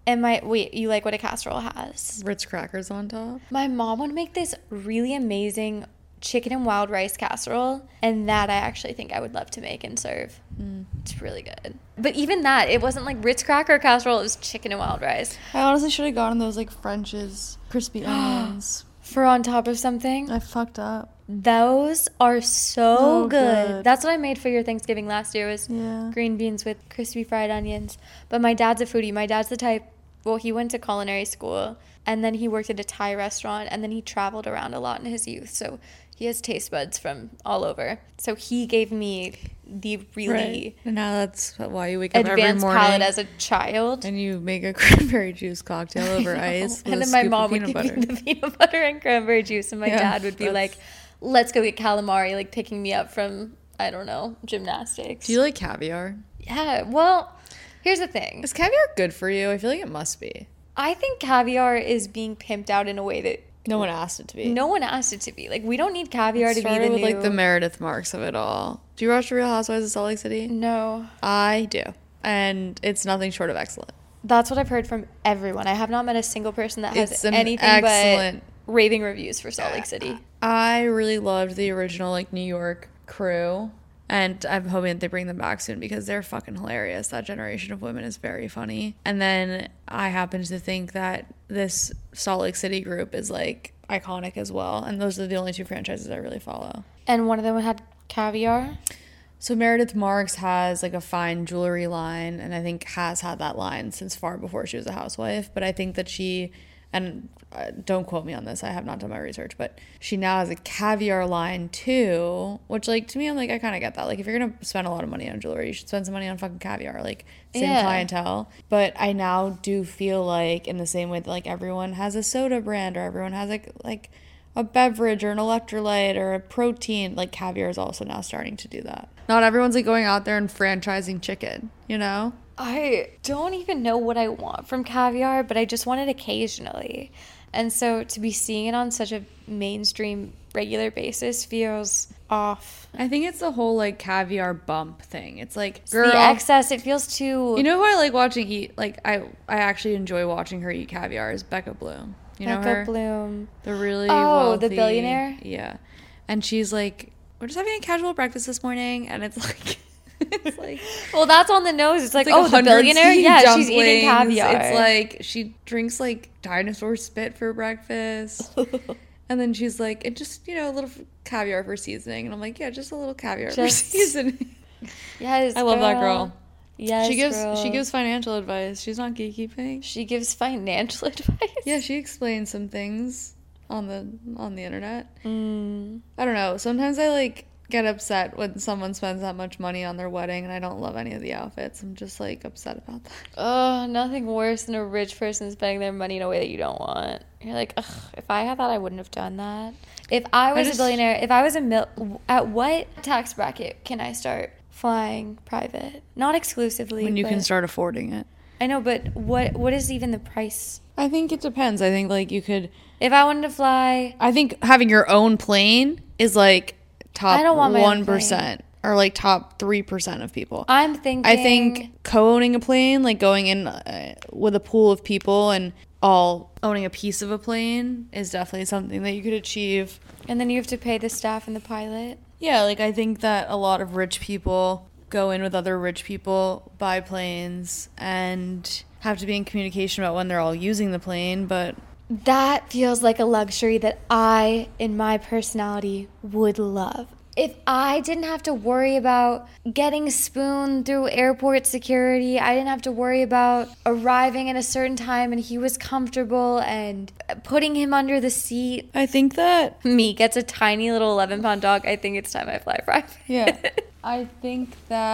And my, wait, you like what a casserole has? Ritz crackers on top. My mom would make this really amazing chicken and wild rice casserole, and that I actually think I would love to make and serve. Mm. It's really good. But even that, it wasn't like Ritz cracker casserole, it was chicken and wild rice. I honestly should have gotten those like French's crispy onions. For on top of something? I fucked up. Those are so oh, good. good. That's what I made for your Thanksgiving last year was yeah. green beans with crispy fried onions. But my dad's a foodie. My dad's the type, well, he went to culinary school, and then he worked at a Thai restaurant, and then he traveled around a lot in his youth. So he has taste buds from all over. So he gave me the really right. And now that's why you wake up every morning. Advanced palate as a child. And you make a cranberry juice cocktail over ice. And then my mom would give butter. me the peanut butter and cranberry juice, and my yeah, dad would be like, let's go get calamari, like picking me up from, I don't know, gymnastics. Do you like caviar? Yeah, well, here's the thing. Is caviar good for you? I feel like it must be. I think caviar is being pimped out in a way that no one asked it to be. No one asked it to be. Like, we don't need caviar it to be the with, new... like, the Meredith Marks of it all. Do you watch The Real Housewives of Salt Lake City? No. I do. And it's nothing short of excellent. That's what I've heard from everyone. I have not met a single person that has it's anything excellent... but raving reviews for Salt Lake City. I really loved the original, like, New York crew. And I'm hoping that they bring them back soon because they're fucking hilarious. That generation of women is very funny. And then I happen to think that this Salt Lake City group is, like, iconic as well. And those are the only two franchises I really follow. And one of them had caviar? So Meredith Marks has, like, a fine jewelry line, and I think has had that line since far before she was a housewife. But I think that she... and uh, don't quote me on this, I have not done my research, but she now has a caviar line too, which, like, to me, I'm like, I kind of get that. Like, if you're gonna spend a lot of money on jewelry, you should spend some money on fucking caviar. Like, same yeah. clientele. But I now do feel like, in the same way that, like, everyone has a soda brand, or everyone has like like a beverage or an electrolyte or a protein, like, caviar is also now starting to do that. Not everyone's, like, going out there and franchising chicken, you know? I don't even know what I want from caviar, but I just want it occasionally. And so to be seeing it on such a mainstream, regular basis feels off. I think it's the whole, like, caviar bump thing. It's like, it's girl, the excess. It feels too... You know who I like watching eat? Like, I, I actually enjoy watching her eat caviar is Becca Bloom. You know Becca her? Bloom. The really Oh, wealthy, the billionaire? Yeah. And she's like, we're just having a casual breakfast this morning, and it's like... It's like, well, that's on the nose. It's like, it's like oh, the billionaire? Yeah, dumplings. She's eating caviar. It's like she drinks, like, dinosaur spit for breakfast. And then she's like, and just, you know, a little caviar for seasoning. And I'm like, yeah, just a little caviar just, for seasoning. Yes, I love girl. that girl. Yes, she gives girl. she gives financial advice. She's not gatekeeping. She gives financial advice. Yeah, she explains some things on the on the internet. Mm. I don't know. Sometimes I, like, get upset when someone spends that much money on their wedding and I don't love any of the outfits. I'm just, like, upset about that. Oh, nothing worse than a rich person spending their money in a way that you don't want. You're like, ugh, if I had that, I wouldn't have done that. If I was I just, a billionaire, if I was a mil, at what tax bracket can I start flying private? Not exclusively. When you can start affording it. I know, but what what is even the price? I think it depends. I think, like, you could... If I wanted to fly... I think having your own plane is, like... top I don't want my one percent or, like, top three percent of people. I'm thinking... I think co-owning a plane, like, going in uh, with a pool of people and all owning a piece of a plane is definitely something that you could achieve. And then you have to pay the staff and the pilot. Yeah, like, I think that a lot of rich people go in with other rich people, buy planes, and have to be in communication about when they're all using the plane, but... That feels like a luxury that I, in my personality, would love. If I didn't have to worry about getting spooned through airport security, I didn't have to worry about arriving at a certain time and he was comfortable and putting him under the seat. I think that... Me gets a tiny little eleven pound dog. I think it's time I fly private. Yeah. I think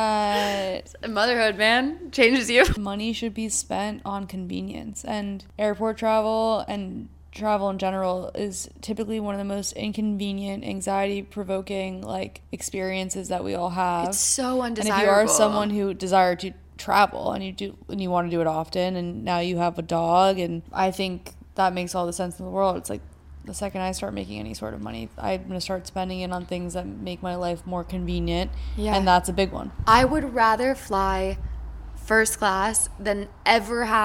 that... Motherhood, man. Changes you. Money should be spent on convenience. And airport travel and travel in general is typically one of the most inconvenient, anxiety-provoking, like, experiences that we all have. It's so undesirable. And if you are someone who desire to travel and you do and you want to do it often, and now you have a dog, and I think that makes all the sense in the world. It's like, the second I start making any sort of money, I'm going to start spending it on things that make my life more convenient. Yeah. And that's a big one. I would rather fly first class than ever have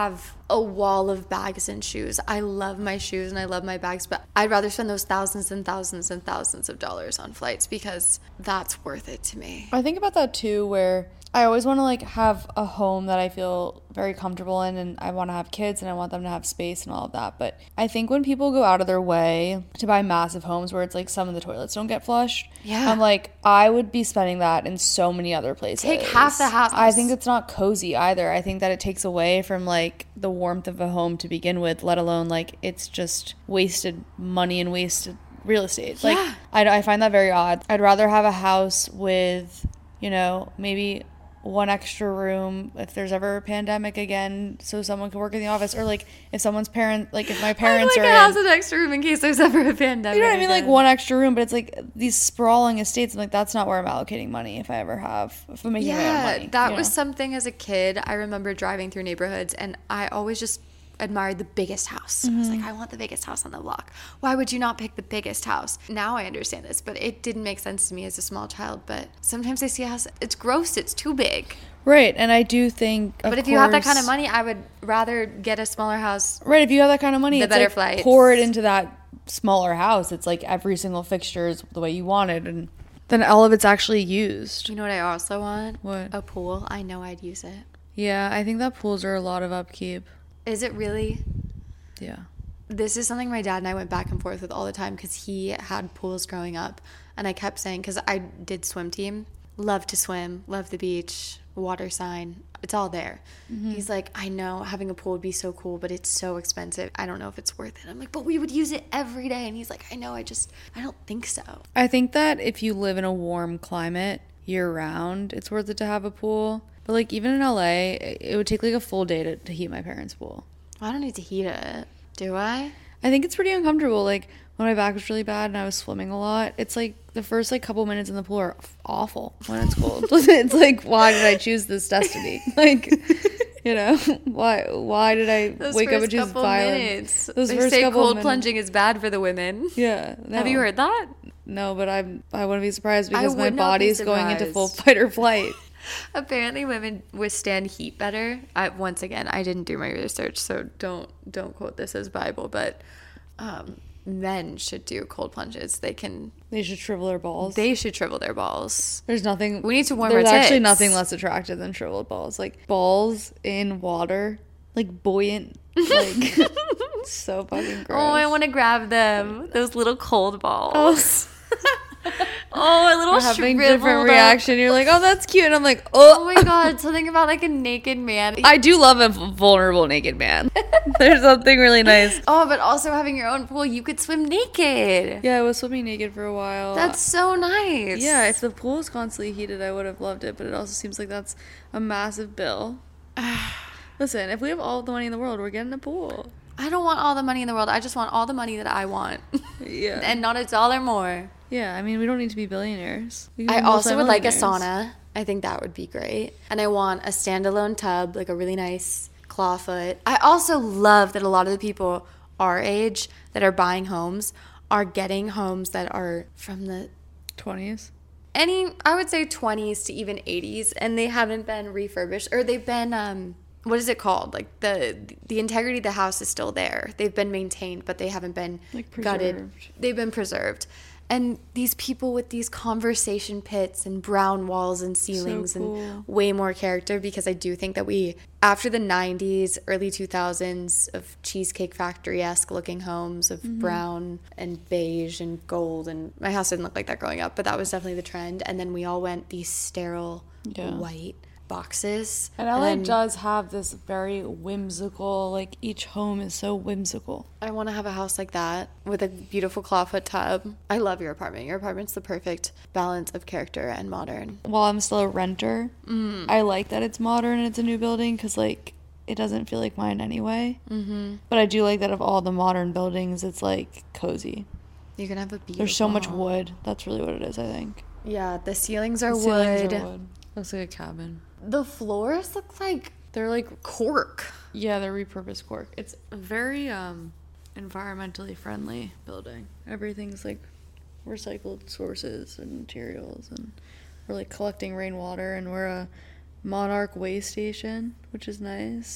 a wall of bags and shoes. I love my shoes and I love my bags, but I'd rather spend those thousands and thousands and thousands of dollars on flights because that's worth it to me. I think about that too, where I always want to like have a home that I feel very comfortable in, and I want to have kids and I want them to have space and all of that. But I think when people go out of their way to buy massive homes where it's like some of the toilets don't get flushed, yeah, I'm like, I would be spending that in so many other places. Take half the house. I think it's not cozy either. I think that it takes away from like the warmth of a home to begin with, let alone like it's just wasted money and wasted real estate. Yeah. Like I, I find that very odd. I'd rather have a house with, you know, maybe one extra room if there's ever a pandemic again, so someone can work in the office, or like if someone's parent, like if my parents I'd like are a house in, an extra room in case there's ever a pandemic. you know what I mean, again. like one extra room. But it's like these sprawling estates. I'm like, that's not where I'm allocating money if I ever have, if I'm making my own Yeah, money. that you was know? something as a kid. I remember driving through neighborhoods and I always just admired the biggest house. Mm-hmm. I was like, I want the biggest house on the block. Why would you not pick the biggest house? Now I understand this, but it didn't make sense to me as a small child. But sometimes I see a house, it's gross, it's too big. Right, and I do think, of But if course, you have that kind of money, I would rather get a smaller house. right, if you have that kind of money, The it's better like flights. pour it into that smaller house. It's like every single fixture is the way you want it, and then all of it's actually used. You know what I also want? What? A pool. I know I'd use it. Yeah, I think that pools are a lot of upkeep. Is it really? Yeah. This is something my dad and I went back and forth with all the time because he had pools growing up. And I kept saying, because I did swim team, love to swim, love the beach, water sign, it's all there. Mm-hmm. He's like, I know having a pool would be so cool, but it's so expensive. I don't know if it's worth it. I'm like, but we would use it every day. And he's like, I know, I just, I don't think so. I think that if you live in a warm climate year round, it's worth it to have a pool. But like even in L A, it would take like a full day to, to heat my parents' pool. I don't need to heat it, do I? I think it's pretty uncomfortable. Like when my back was really bad and I was swimming a lot, it's like the first like couple minutes in the pool are awful when it's cold. It's like, why did I choose this destiny? Like, you know, why why did I Those wake up first and choose couple violence? minutes. Those they first say couple cold minutes. plunging is bad for the women. Yeah. No. Have you heard that? No, but I'm I wouldn't be surprised because I my would not be body's going into full surprised. fight or flight. Apparently women withstand heat better. I, once again, I didn't do my research, so don't don't quote this as Bible, but um, men should do cold plunges. They can They should shrivel their balls. they should shrivel their balls. There's nothing. We need to warm There's our actually tits. nothing less attractive than shriveled balls. Like balls in water, like buoyant, like so fucking gross. Oh, I want to grab them. Those little cold balls. Oh, a little You're having shriveled different up- reaction. You're like, oh, that's cute, and I'm like, oh, Oh my god, something about like a naked man. I do love a vulnerable naked man. There's something really nice. Oh, but also having your own pool, you could swim naked. Yeah, I was swimming naked for a while. That's so nice. Yeah, if the pool was constantly heated, I would have loved it, but it also seems like that's a massive bill. Listen, if we have all the money in the world, we're getting a pool. I don't want all the money in the world. I just want all the money that I want. Yeah. And not a dollar more. Yeah, I mean, we don't need to be billionaires. We can I be also would like a multimillionaires. sauna. I think that would be great. And I want a standalone tub, like a really nice clawfoot. I also love that a lot of the people our age that are buying homes are getting homes that are from the twenties. any, I would say twenties to even eighties, and they haven't been refurbished, or they've been, um, what is it called? Like the the integrity of the house is still there. They've been maintained, but they haven't been Like gutted. preserved. They've been preserved. And these people with these conversation pits and brown walls and ceilings cool. and way more character, because I do think that we, after the nineties, early two thousands of Cheesecake Factory-esque looking homes of Mm-hmm. brown and beige and gold, and my house didn't look like that growing up, but that was definitely the trend. And then we all went these sterile Yeah. white boxes. And L A then does have this very whimsical, like each home is so whimsical. I want to have a house like that with a beautiful clawfoot tub. I love your apartment. Your apartment's the perfect balance of character and modern. While I'm still a renter, mm. I like that it's modern and it's a new building because, like, it doesn't feel like mine anyway. Mm-hmm. But I do like that of all the modern buildings, it's, like, cozy. You can have a beautiful... There's so much wood. That's really what it is, I think. Yeah, the ceilings are, The wood. ceilings are wood. Looks like a cabin. The floors look like they're like cork. Yeah, they're repurposed cork. It's a very um, environmentally friendly building. Everything's like recycled sources and materials, and we're like collecting rainwater, and we're a Monarch way station, which is nice.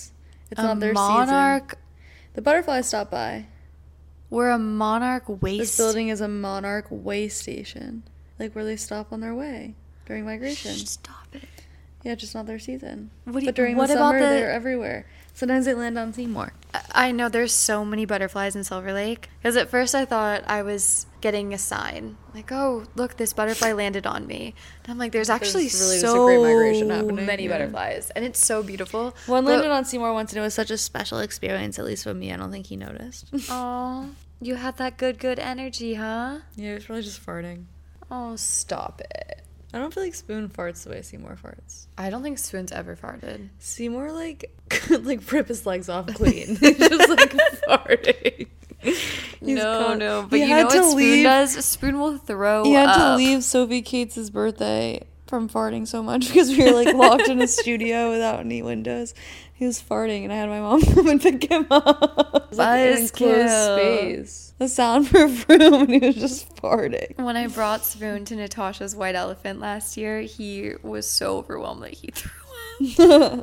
It's a not their monarch. season. The butterflies stop by. We're a monarch waste. This building is a monarch way station, like where they stop on their way during migration. Shh, stop it. Yeah, just not their season. What do you, but during what the about summer, the, they're everywhere. Sometimes they land on Seymour. I know there's so many butterflies in Silver Lake. Because at first I thought I was getting a sign. Like, oh, look, this butterfly landed on me. And I'm like, there's actually There's really just a so great migration happening, many yeah. butterflies. And it's so beautiful. One But- landed on Seymour once, and it was such a special experience, at least for me. I don't think he noticed. Aw, you had that good, good energy, huh? Yeah, it was really just farting. Oh, stop it. I don't feel like Spoon farts the way Seymour farts. I don't think Spoon's ever farted. Seymour, like, could, like, rip his legs off clean. Just, like, farting. He's no, con- no. But He you had know what to Spoon leave- does? Spoon will throw He had up. to leave Sophie Cates' birthday from farting so much because we were, like, locked in a studio without any windows. He was farting, and I had my mom come and pick him up. It was, like, an enclosed Buzzkill. space. A soundproof room, and he was just farting. When I brought Spoon to Natasha's White Elephant last year, he was so overwhelmed that he threw up.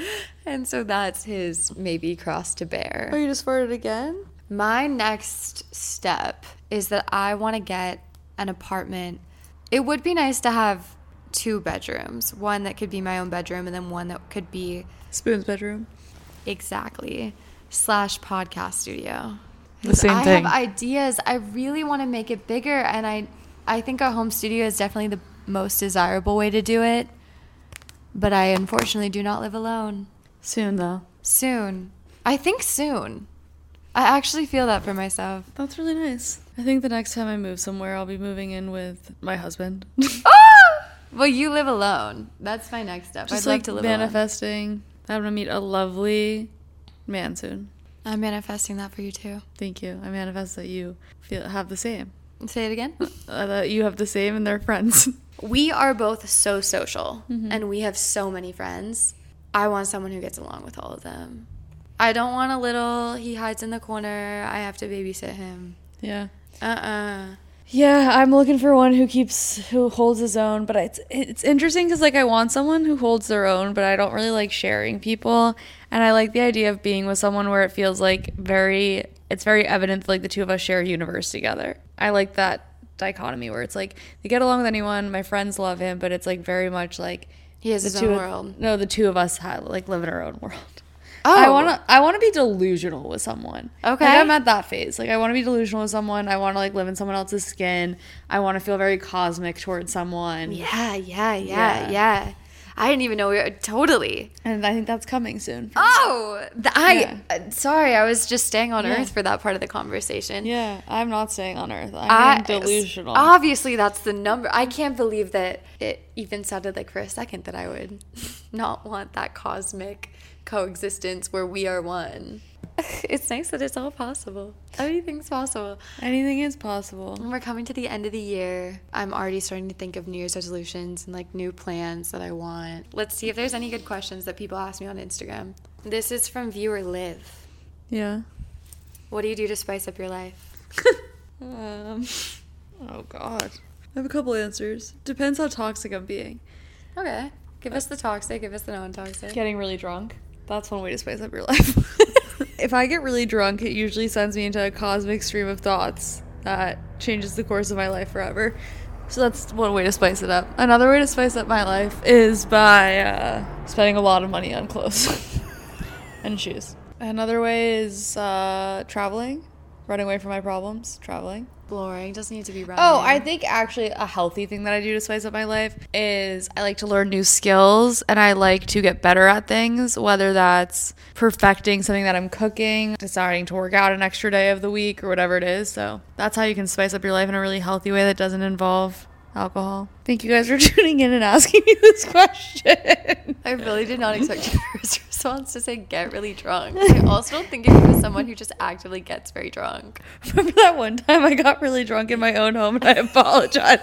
And so that's his maybe cross to bear. Oh, you just farted again? My next step is that I want to get an apartment. It would be nice to have two bedrooms, one that could be my own bedroom and then one that could be Spoon's bedroom. exactly slash podcast studio. The same I thing. have ideas. I really want to make it bigger, and I I think a home studio is definitely the most desirable way to do it. But I unfortunately do not live alone. Soon, though. Soon. I think soon. I actually feel that for myself. That's really nice. I think the next time I move somewhere, I'll be moving in with my husband. Ah! Well, you live alone. That's my next step. Just I'd like love to live alone. manifesting. I'm gonna meet a lovely man soon. I'm manifesting that for you too. Thank you. I manifest that you feel have the same. Say it again. Uh, that you have the same and they're friends. We are both so social, Mhm. and we have so many friends. I want someone who gets along with all of them. I don't want a little, he hides in the corner, I have to babysit him. Yeah. Uh-uh. Yeah, I'm looking for one who keeps who holds his own, but it's it's interesting because like I want someone who holds their own, but I don't really like sharing people, and I like the idea of being with someone where it feels like very it's very evident that like the two of us share a universe together. I like that dichotomy where it's like they get along with anyone, my friends love him, but it's like very much like He has the his two own of, world. No, the two of us have, like live in our own world. Oh. I want to I want to be delusional with someone. Okay. Like I'm at that phase. Like I want to be delusional with someone. I want to like live in someone else's skin. I want to feel very cosmic towards someone. Yeah, yeah, yeah, Yeah. yeah. I didn't even know we were, totally. And I think that's coming soon. Oh, th- I, Yeah. uh, sorry, I was just staying on Yeah. Earth for that part of the conversation. Yeah, I'm not staying on Earth. I'm I, being delusional. Obviously, that's the number. I can't believe that it even sounded like for a second that I would not want that cosmic coexistence where we are one. It's nice that it's all possible. Anything's possible. Anything is possible. When we're coming to the end of the year, I'm already starting to think of New Year's resolutions and like new plans that I want. Let's see if there's any good questions that people ask me on Instagram. This is from viewer Liv. Yeah. What do you do to spice up your life? Um. Oh God. I have a couple answers. Depends how toxic I'm being. Okay. Give us the toxic, give us the non-toxic. Getting really drunk. That's one way to spice up your life. If I get really drunk, it usually sends me into a cosmic stream of thoughts that changes the course of my life forever. So that's one way to spice it up. Another way to spice up my life is by uh, spending a lot of money on clothes and shoes. Another way is uh, traveling, running away from my problems, traveling. Exploring doesn't need to be running. Oh, I think actually a healthy thing that I do to spice up my life is I like to learn new skills and I like to get better at things, whether that's perfecting something that I'm cooking, deciding to work out an extra day of the week or whatever it is. So that's how you can spice up your life in a really healthy way that doesn't involve alcohol. Thank you guys for tuning in and asking me this question. I really did not expect your first response to say get really drunk. I also don't think of you as someone who just actively gets very drunk. Remember that one time I got really drunk in my own home and I apologized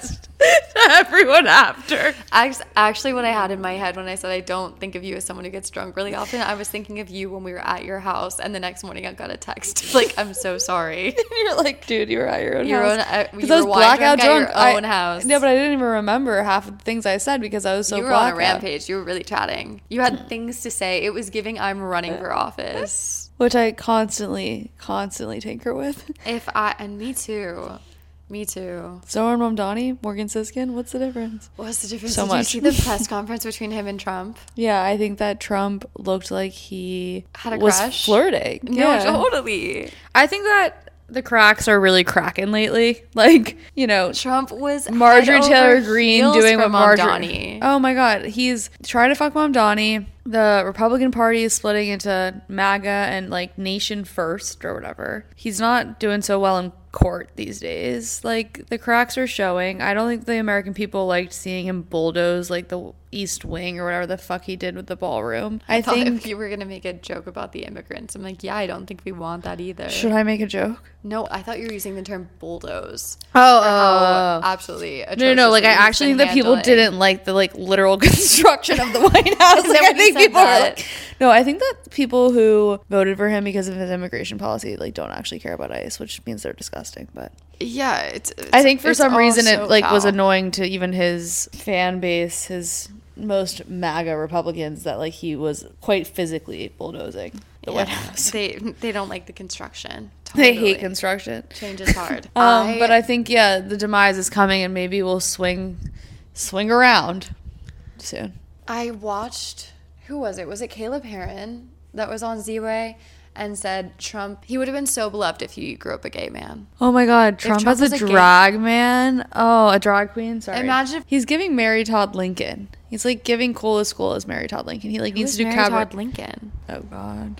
to everyone after. Act- Actually, what I had in my head when I said I don't think of you as someone who gets drunk really often, I was thinking of you when we were at your house, and the next morning I got a text like, "I'm so sorry." You're like, dude, you were at your own Your house. own, uh, you Because I was were wine blackout drunk drunk. at your own I, house. Yeah, but I didn't even remember half of the things I said because I was so you were blackout. on a rampage. You were really chatting. You had things to say. It was giving I'm running for office. Which I constantly, constantly tinker with. If I and me too, me too. Zoran Mamdani, Morgan Siskin, what's the difference? What's the difference? So Did much. you see the press conference between him and Trump? Yeah, I think that Trump looked like he Had a was crush? flirting. No, Yeah. totally. I think that the cracks are really cracking lately. Like, you know, Trump was Marjorie head over Taylor Greene heels doing for what Marjorie. Mamdani. Oh my God, he's trying to fuck Mamdani. The Republican Party is splitting into MAGA and like Nation First or whatever. He's not doing so well in court these days. Like the cracks are showing. I don't think the American people liked seeing him bulldoze like the East Wing or whatever the fuck he did with the ballroom. I, I thought think. if you were gonna make a joke about the immigrants, I'm like, yeah, I don't think we want that either. Should I make a joke? No, I thought you were using the term bulldoze. Oh, For how oh. absolutely No, no, no. Like I atrociously he's actually think been that people handling. didn't like the like literal construction of the White House. Is Like, that I what you think said people are that? like, no. I think that people who voted for him because of his immigration policy like don't actually care about ICE, which means they're disgusting. But Yeah, it's. it's I think for it's some all reason so it like was foul. annoying to even his fan base, his most MAGA Republicans, that like he was quite physically bulldozing the White Yeah, House. They they don't like the construction. They Totally. hate construction. Change is hard. Um, I, but I think yeah, the demise is coming, and maybe we'll swing, swing around soon. I watched. Who was it? Was it Caleb Heron that was on Z-Way and said Trump? He would have been so beloved if he grew up a gay man. Oh my God, Trump, Trump has was a a gay- drag man. Oh, a drag queen. Sorry. Imagine if- he's giving Mary Todd Lincoln. He's like giving Cola School as Mary Todd Lincoln. He like Who needs is to do Mary cabaret. Todd Lincoln? Oh God.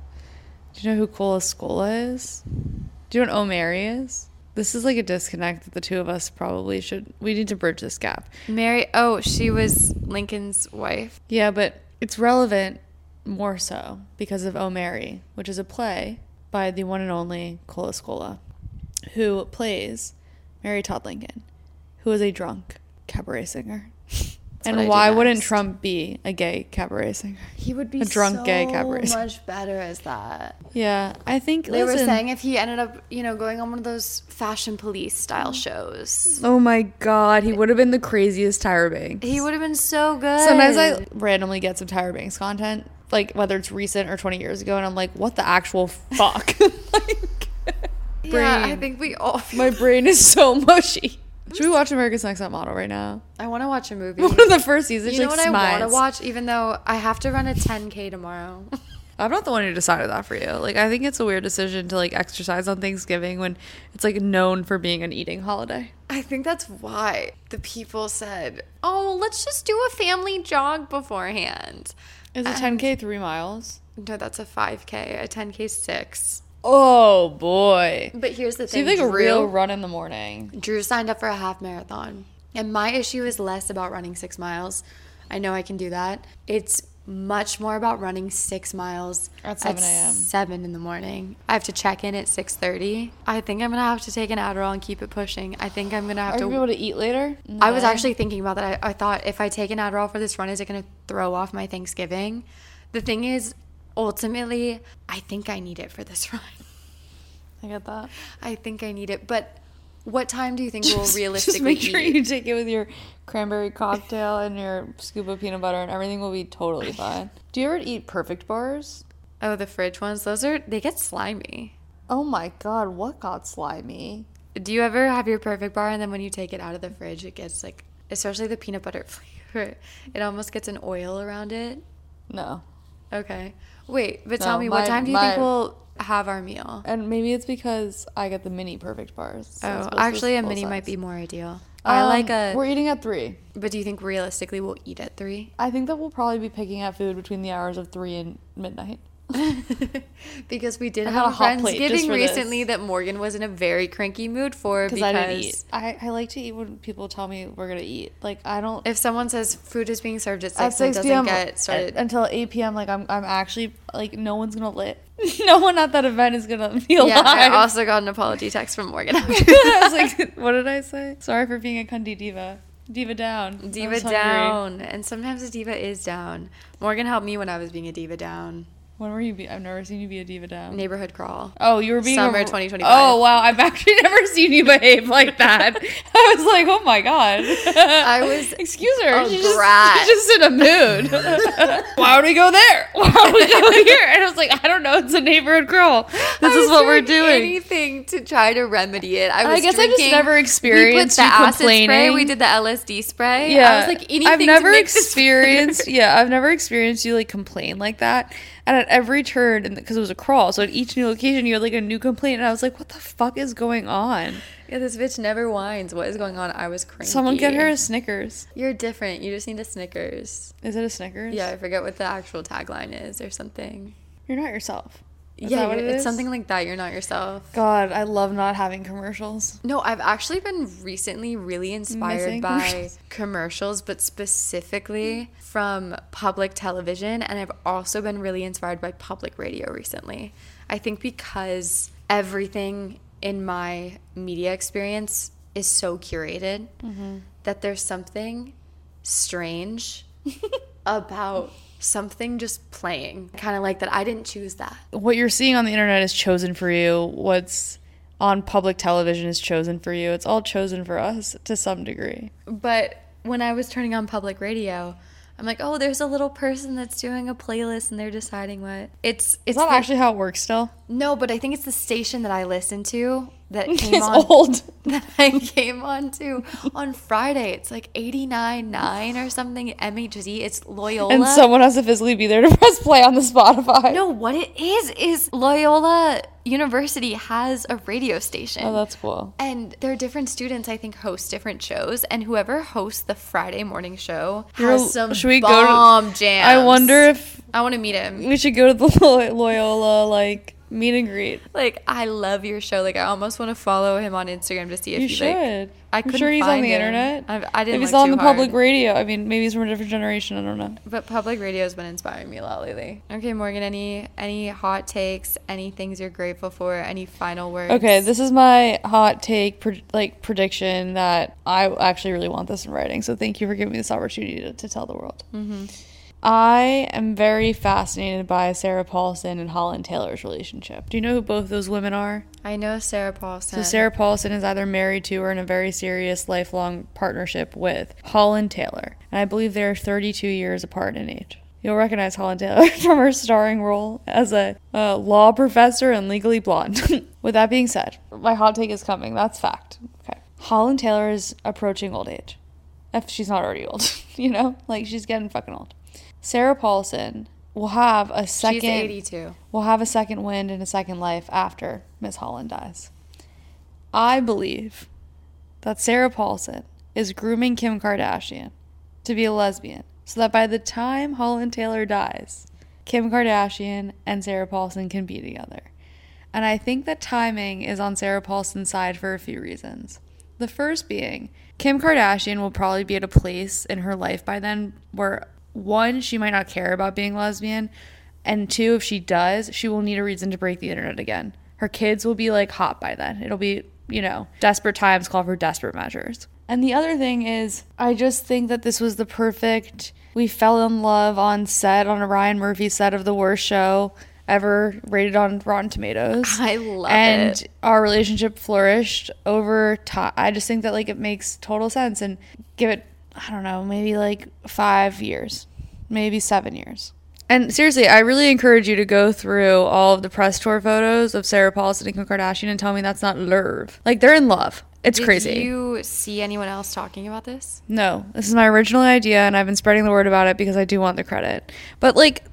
Do you know who Cola Scola is? Do you know what O'Mary is? This is like a disconnect that the two of us probably should. We need to bridge this gap. Mary. Oh, she was Lincoln's wife. Yeah, but it's relevant more so because of O'Mary, which is a play by the one and only Cola Scola, who plays Mary Todd Lincoln, who is a drunk cabaret singer. what I And do why wouldn't next. Trump be a gay cabaret singer? He would be A drunk so gay cabaret singer. much better as that. Yeah, I think They listen, were saying if he ended up, you know, going on one of those fashion police style shows, oh my God, he would have been the craziest Tyra Banks. he would have been so good. Sometimes I randomly get some Tyra Banks content, like whether it's recent or twenty years ago, and I'm like, what the actual fuck? Like, yeah, I brain. think we all. My brain is so mushy. Should we watch America's Next Top Model right now? I want to watch a movie. One of the first seasons, You know like, what I want to Smiles. watch, even though I have to run a ten K tomorrow. I'm not the one who decided that for you. Like, I think it's a weird decision to like exercise on Thanksgiving when it's like known for being an eating holiday. I think that's why the people said, "Oh, let's just do a family jog beforehand." Is a ten K three miles? No, that's a five K. A ten K six. Oh boy. But here's the So you thing, have like a Drew, real run in the morning. Drew signed up for a half marathon. And my issue is less about running six miles. I know I can do that. It's much more about running six miles At seven a.m. seven in the morning. I have to check in at six thirty. I think I'm going to have to take an Adderall and keep it pushing. I think I'm going to have Are you to... gonna be able to eat later? in the I was day? actually thinking about that. I, I thought if I take an Adderall for this run, is it going to throw off my Thanksgiving? The thing is, ultimately, I think I need it for this run. I get that. I think I need it. But what time do you think we'll Just- realistically Just make sure eat? you take it with your cranberry cocktail and your scoop of peanut butter, and everything will be totally fine. Do you ever eat Perfect bars? Oh, the fridge ones. Those are, they get slimy. Oh my God, what got slimy? Do you ever have your perfect bar and then when you take it out of the fridge, it gets like, especially the peanut butter flavor, it almost gets an oil around it? No. Okay. Wait, but No, tell me, what my- time do you my- think we'll have our meal? And maybe it's because I get the mini Perfect bars. So it's Oh, supposed to actually, a full mini size. might be more ideal. I Um, like a, We're eating at three. but do you think realistically we'll eat at three? I think that we'll probably be picking at food between the hours of three and midnight. Because we did I have got a a hot plate just Friendsgiving for recently this. that Morgan was in a very cranky mood for because I didn't eat. I, I like to eat when people tell me we're gonna eat. Like I don't. if someone says food is being served at At six and it six doesn't p.m. get started, until eight p.m. Like I'm I'm actually like no one's gonna lit. No one at that event is gonna be alive. yeah, I also got an apology text from Morgan after I was like, what did I say? Sorry for being a cunty diva. Diva down. I diva was hungry. down, and sometimes a diva is down. Morgan helped me when I was being a diva down. When were you? Be- I've never seen you be a diva down. Neighborhood crawl. Oh, you were being Summer a- twenty twenty-five. Oh wow, I've actually never seen you behave like that. I was like, oh my god. I was Excuse her. a She's just, brat. she's just in a mood. Why would we go there? Why would we go here? And I was like, I don't know. It's a neighborhood crawl. This I is was what we're doing doing. Anything to try to remedy it. I was I guess drinking, I just never experienced we put the you acid spray. complaining. We did the L S D spray. Yeah, I was like anything I've to never make this experienced. better. Yeah, I've never experienced you like complain like that. And at every turn, because it was a crawl, so at each new location, you had like a new complaint, and I was like, "What the fuck is going on?" Yeah, this bitch never whines. What is going on? I was cranky. Someone get her a Snickers. You're different. You just need a Snickers. Is it a Snickers? Yeah, I forget what the actual tagline is or something. You're not yourself. Is yeah, that what it it's is? something like that. You're not yourself. God, I love not having commercials. No, I've actually been recently really inspired Missing by commercials. commercials, but specifically from public television. And I've also been really inspired by public radio recently. I think because everything in my media experience is so curated Mm-hmm. that there's something strange about something just playing. Kind of like that I didn't choose that. What you're seeing on the internet is chosen for you. What's on public television is chosen for you. It's all chosen for us to some degree. But when I was turning on public radio, I'm like, oh, there's a little person that's doing a playlist and they're deciding what. It's Is it's that the- actually how it works still? No, but I think it's the station that I listen to that came It's on old. that I came on to on Friday. It's like eighty-nine point nine or something M H Z. It's Loyola. And someone has to physically be there to press play on the Spotify. No, what it is is Loyola University has a radio station. Oh, that's cool. And there are different students, I think, host different shows, and whoever hosts the Friday morning show You're- has some should we go bomb to- jams. I wonder if I want to meet him. we should go to the Loy- Loyola, like, meet and greet. Like, I love your show. Like, I almost want to follow him on Instagram to see if You he should. like. I I'm couldn't sure he's on find the him. internet. I, I didn't. If he's look on too the public hard. radio, I mean, maybe he's from a different generation. I don't know. But public radio has been inspiring me a lot lately. Okay, Morgan, any any hot takes, any things you're grateful for, any final words? Okay, this is my hot take, pre- like prediction that I actually really want this in writing. So thank you for giving me this opportunity to, to tell the world. Mm-hmm. I am very fascinated by Sarah Paulson and Holland Taylor's relationship. Do you know who both those women are? I know Sarah Paulson. So Sarah Paulson is either married to or in a very serious lifelong partnership with Holland Taylor. And I believe they're thirty-two years apart in age. You'll recognize Holland Taylor from her starring role as a uh, law professor in Legally Blonde. With that being said, my hot take is coming. That's fact. Okay. Holland Taylor is approaching old age. If she's not already old, you know? Like, she's getting fucking old. Sarah Paulson will have a second... She's eighty-two. Will have a second wind and a second life after Miss Holland dies. I believe that Sarah Paulson is grooming Kim Kardashian to be a lesbian so that by the time Holland Taylor dies, Kim Kardashian and Sarah Paulson can be together. And I think that timing is on Sarah Paulson's side for a few reasons. The first being, Kim Kardashian will probably be at a place in her life by then where, one, she might not care about being lesbian, and two, if she does, she will need a reason to break the internet again. Her kids will be like hot by then. It'll be, you know, desperate times call for desperate measures. And the other thing is, I just think that this was the perfect, we fell in love on set, on a Ryan Murphy set of the worst show ever rated on Rotten Tomatoes. I love and it. And our relationship flourished over time. I just think that, like, it makes total sense. And give it, I don't know, maybe like five years, maybe seven years. And seriously, I really encourage you to go through all of the press tour photos of Sarah Paulson and Kim Kardashian and tell me that's not love. Like, they're in love. It's Did crazy. Did you see anyone else talking about this? No, this is my original idea, and I've been spreading the word about it because I do want the credit. But, like,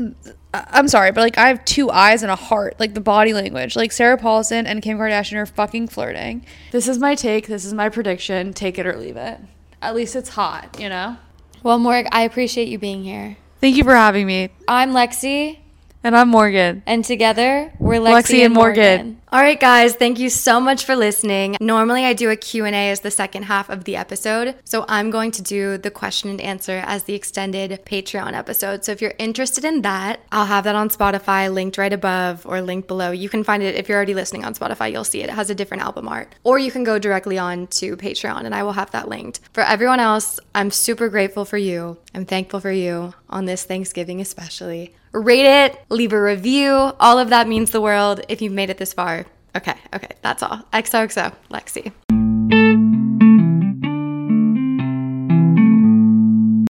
I'm sorry, but, like, I have two eyes and a heart. Like, the body language. Like, Sarah Paulson and Kim Kardashian are fucking flirting. This is my take. This is my prediction. Take it or leave it. At least it's hot, you know? Well, Morg, I appreciate you being here. Thank you for having me. I'm Lexi. And I'm Morgan. And together, we're Lexi, Lexi and, and Morgan. Morgan. All right, guys, thank you so much for listening. Normally, I do a Q and A as the second half of the episode, so I'm going to do the question and answer as the extended Patreon episode. So if you're interested in that, I'll have that on Spotify, linked right above or linked below. You can find it if you're already listening on Spotify, you'll see it. It has a different album art. Or you can go directly on to Patreon, and I will have that linked. For everyone else, I'm super grateful for you. I'm thankful for you on this Thanksgiving especially. Rate it, leave a review. All of that means the world if you've made it this far. Okay, okay, that's all. X O X O, Lexi.